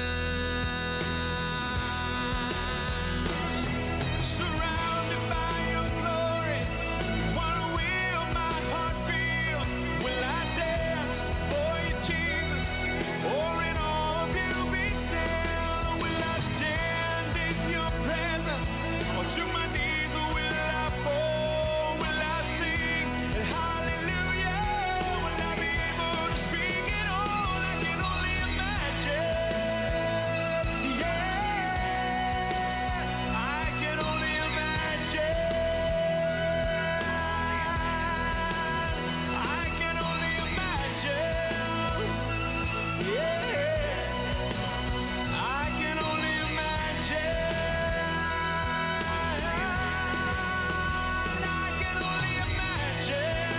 Surrounded by your glory, what will my heart feel? Will I dance for you, Jesus, or in awe of you be still? Will I stand in your presence, or to my knees will I fall? Will I sing hallelujah? Will I be able to speak at all? I can only imagine. Yeah, I can only imagine. I can only imagine. Yeah, I can only imagine. I can only imagine.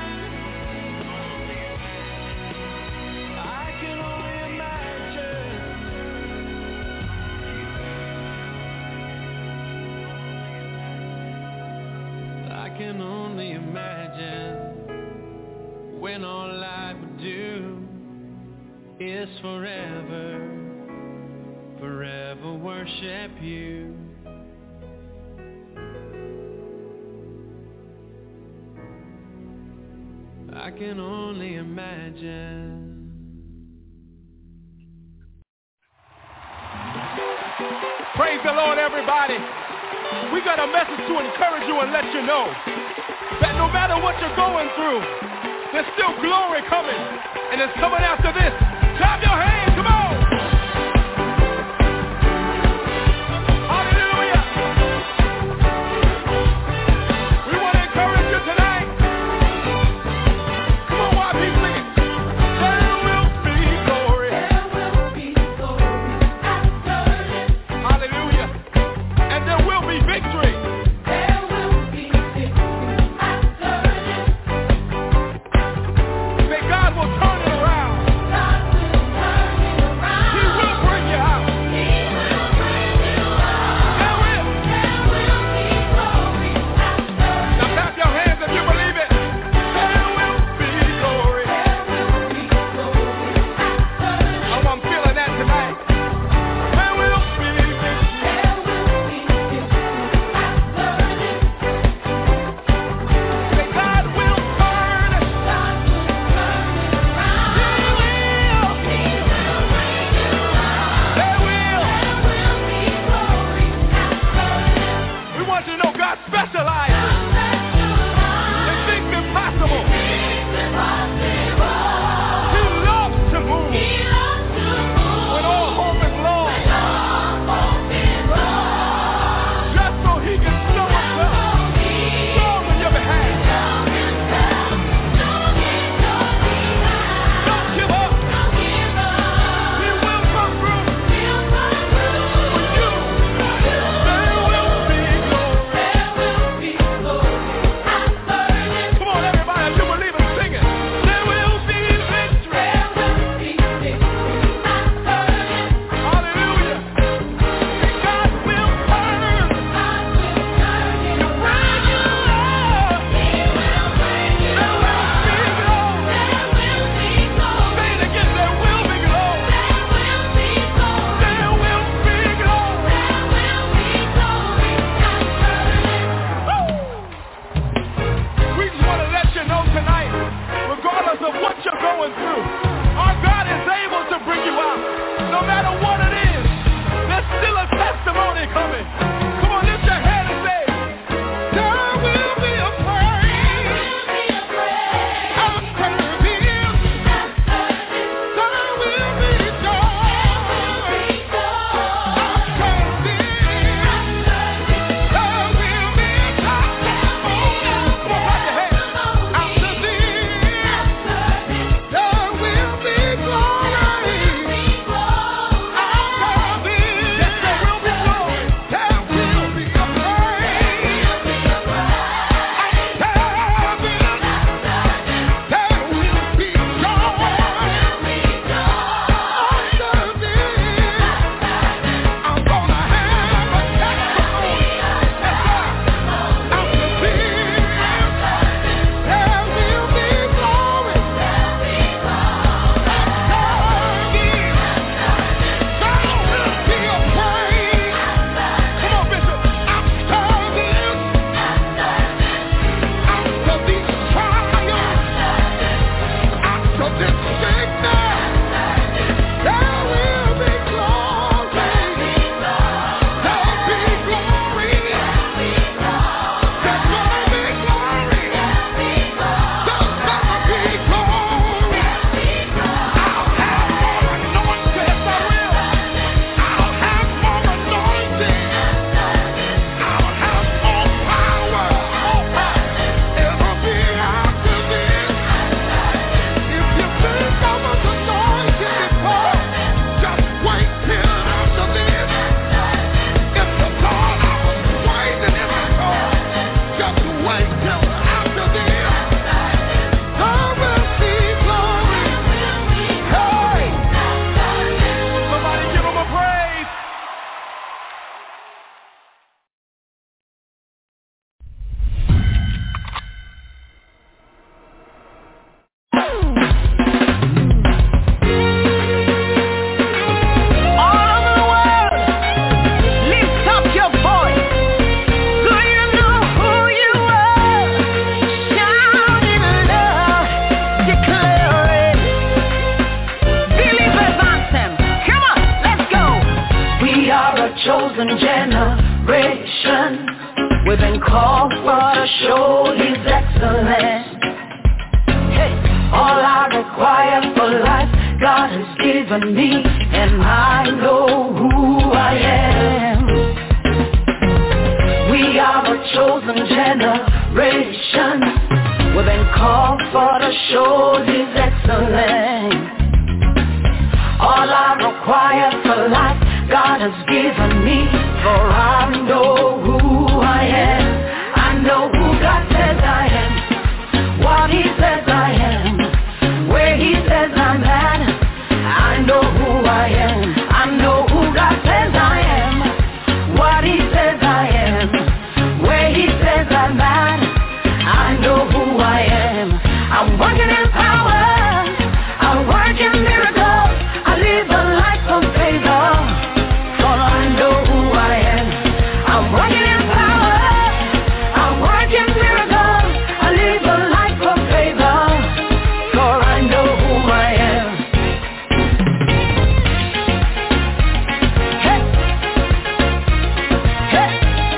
I can only imagine. I can only imagine when all I would do is forever worship you. I can only imagine. Praise the Lord, everybody. We got a message to encourage you and let you know that no matter what you're going through, there's still glory coming, and it's coming after this. Clap your hands, come on. Hallelujah. We want to encourage you tonight. Come on, YP, sing it. There will be glory. There will be glory after this. Hallelujah. And there will be victory. There will be victory after this. Say God will turn it around. God will turn chosen generation. We've been called for to show His excellence. Hey, all I require for life, God has given me, and I know who I am. We are a chosen generation. We've been called for to show His excellence. All I require for life, God has given me, for I know who I am. I know who God says I am, what He says I am, where He says I'm at. I know who I am. I know who God says I am, what He says I am, where He says I'm at. I know who I am. I'm working in power, I'm working miracles, I live a life of favor, for I know who I am. I'm working in power, I'm working miracles, I live a life of favor, for I know who I am. Hey. Hey.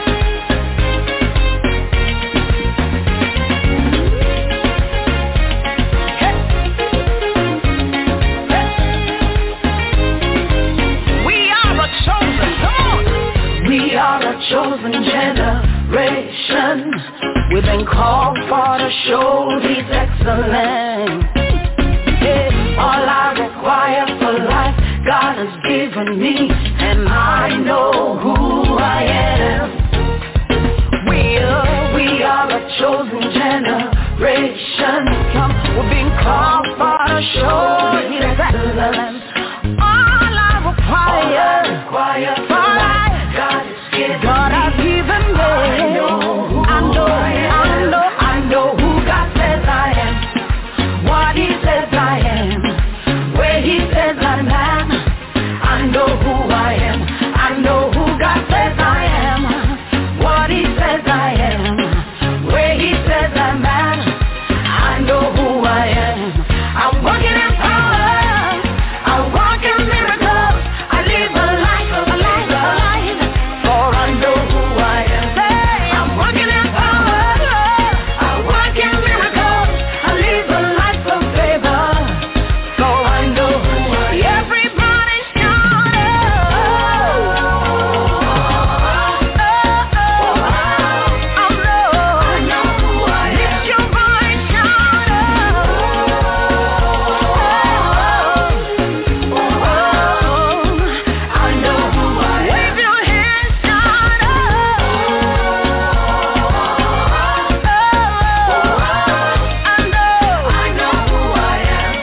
We are a chosen generation. We've been called for to show His excellence. Yeah. All I require for life, God has given me, and I know who I am. We are a chosen generation. We've been called for to show His excellence. All I require for life, God has given me. I know who God says I am, what He says I am, where He says I'm at. I know who I am. I know who God says I am, what He says I am, where He says I'm at. I know who I am. I'm walking in power, I'm walking miracles, I live a life of labor, for I know who I am. I'm walking in power, I'm walking miracles, I live a life of favor, for I know who I am. Everybody shout I know who I am. Lift your voice, shout I know who I am. Wave your hands, shout I know who I am.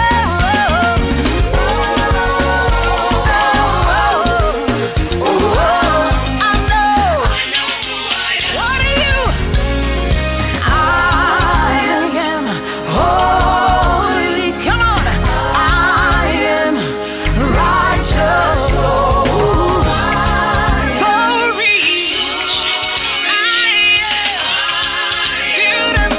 What are you? I am holy. Come on. I am righteous. For rich. I am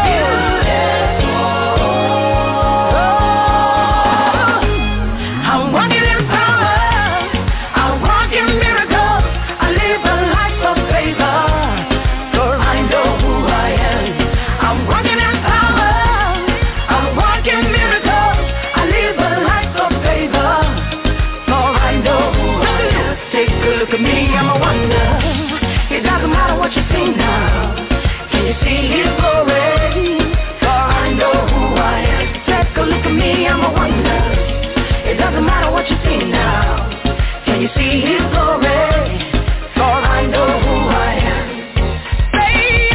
beautiful. I'm walking in power, I'm walking miracles, I live a life of favor, for I know who I am. I'm walking in power, I'm walking miracles, I live a life of favor, for I know who I am. Take a look at me, I'm a wonder. It doesn't matter what you see now. Can you see His glory? For I know who I am. Take a look at me, I'm a wonder. It doesn't matter what you see now. Can you see His glory? For I know who I am. Say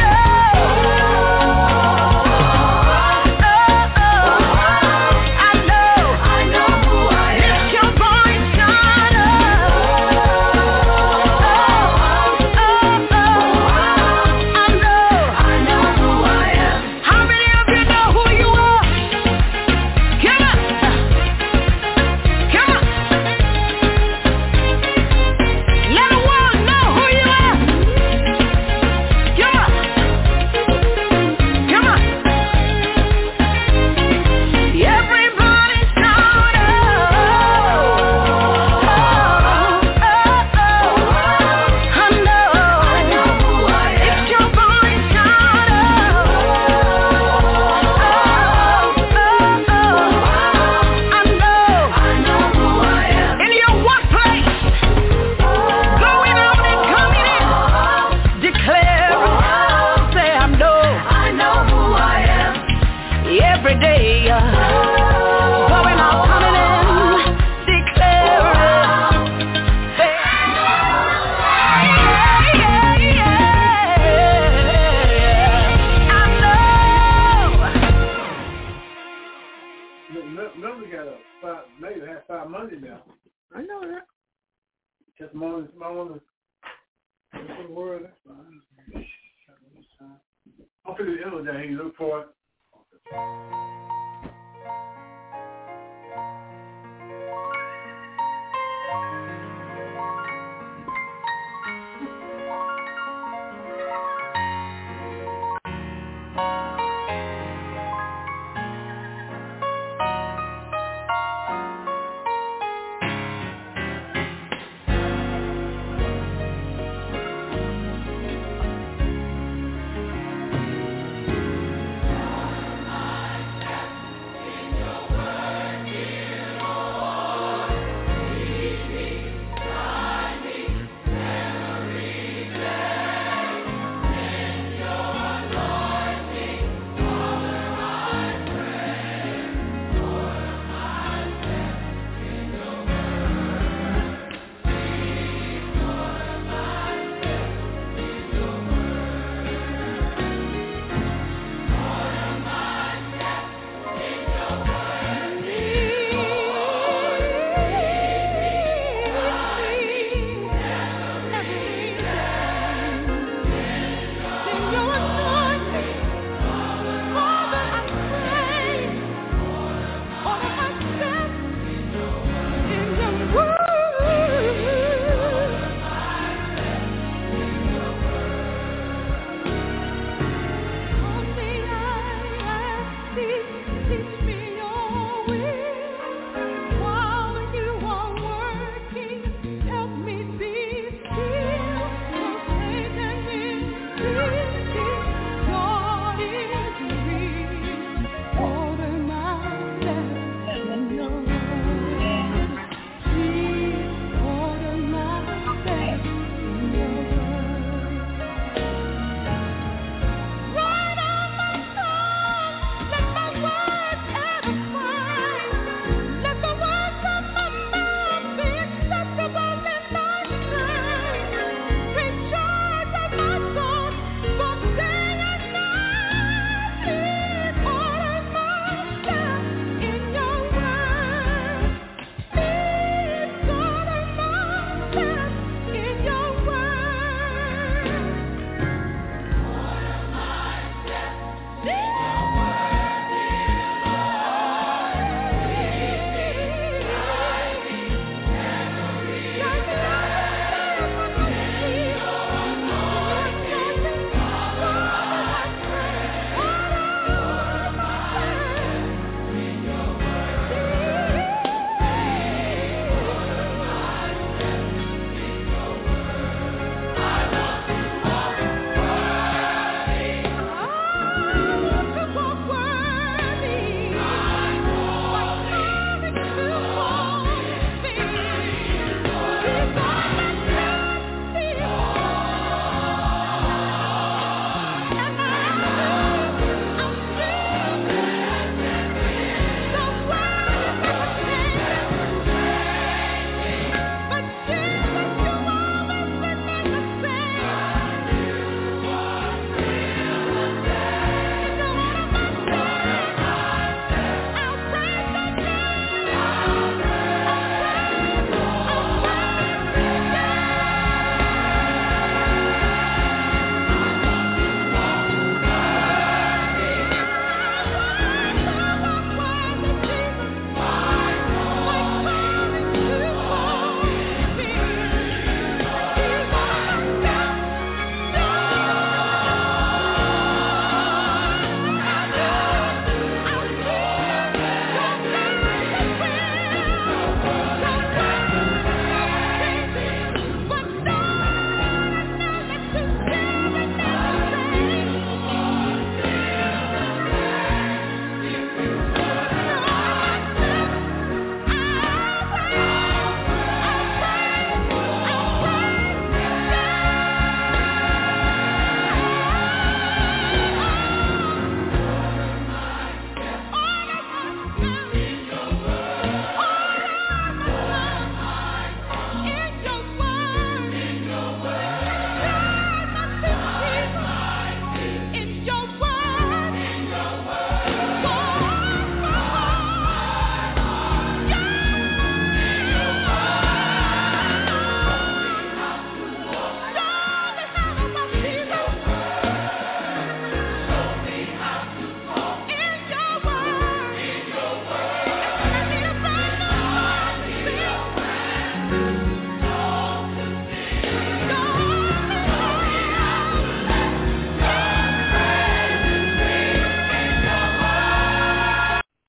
I know who I am. Lift your voice, shout I know who I am. How many of you know who you are? Come on. Come on. got money now. I know that. Just money, small. That's the word. That's fine. I'll put it in there. You look for it.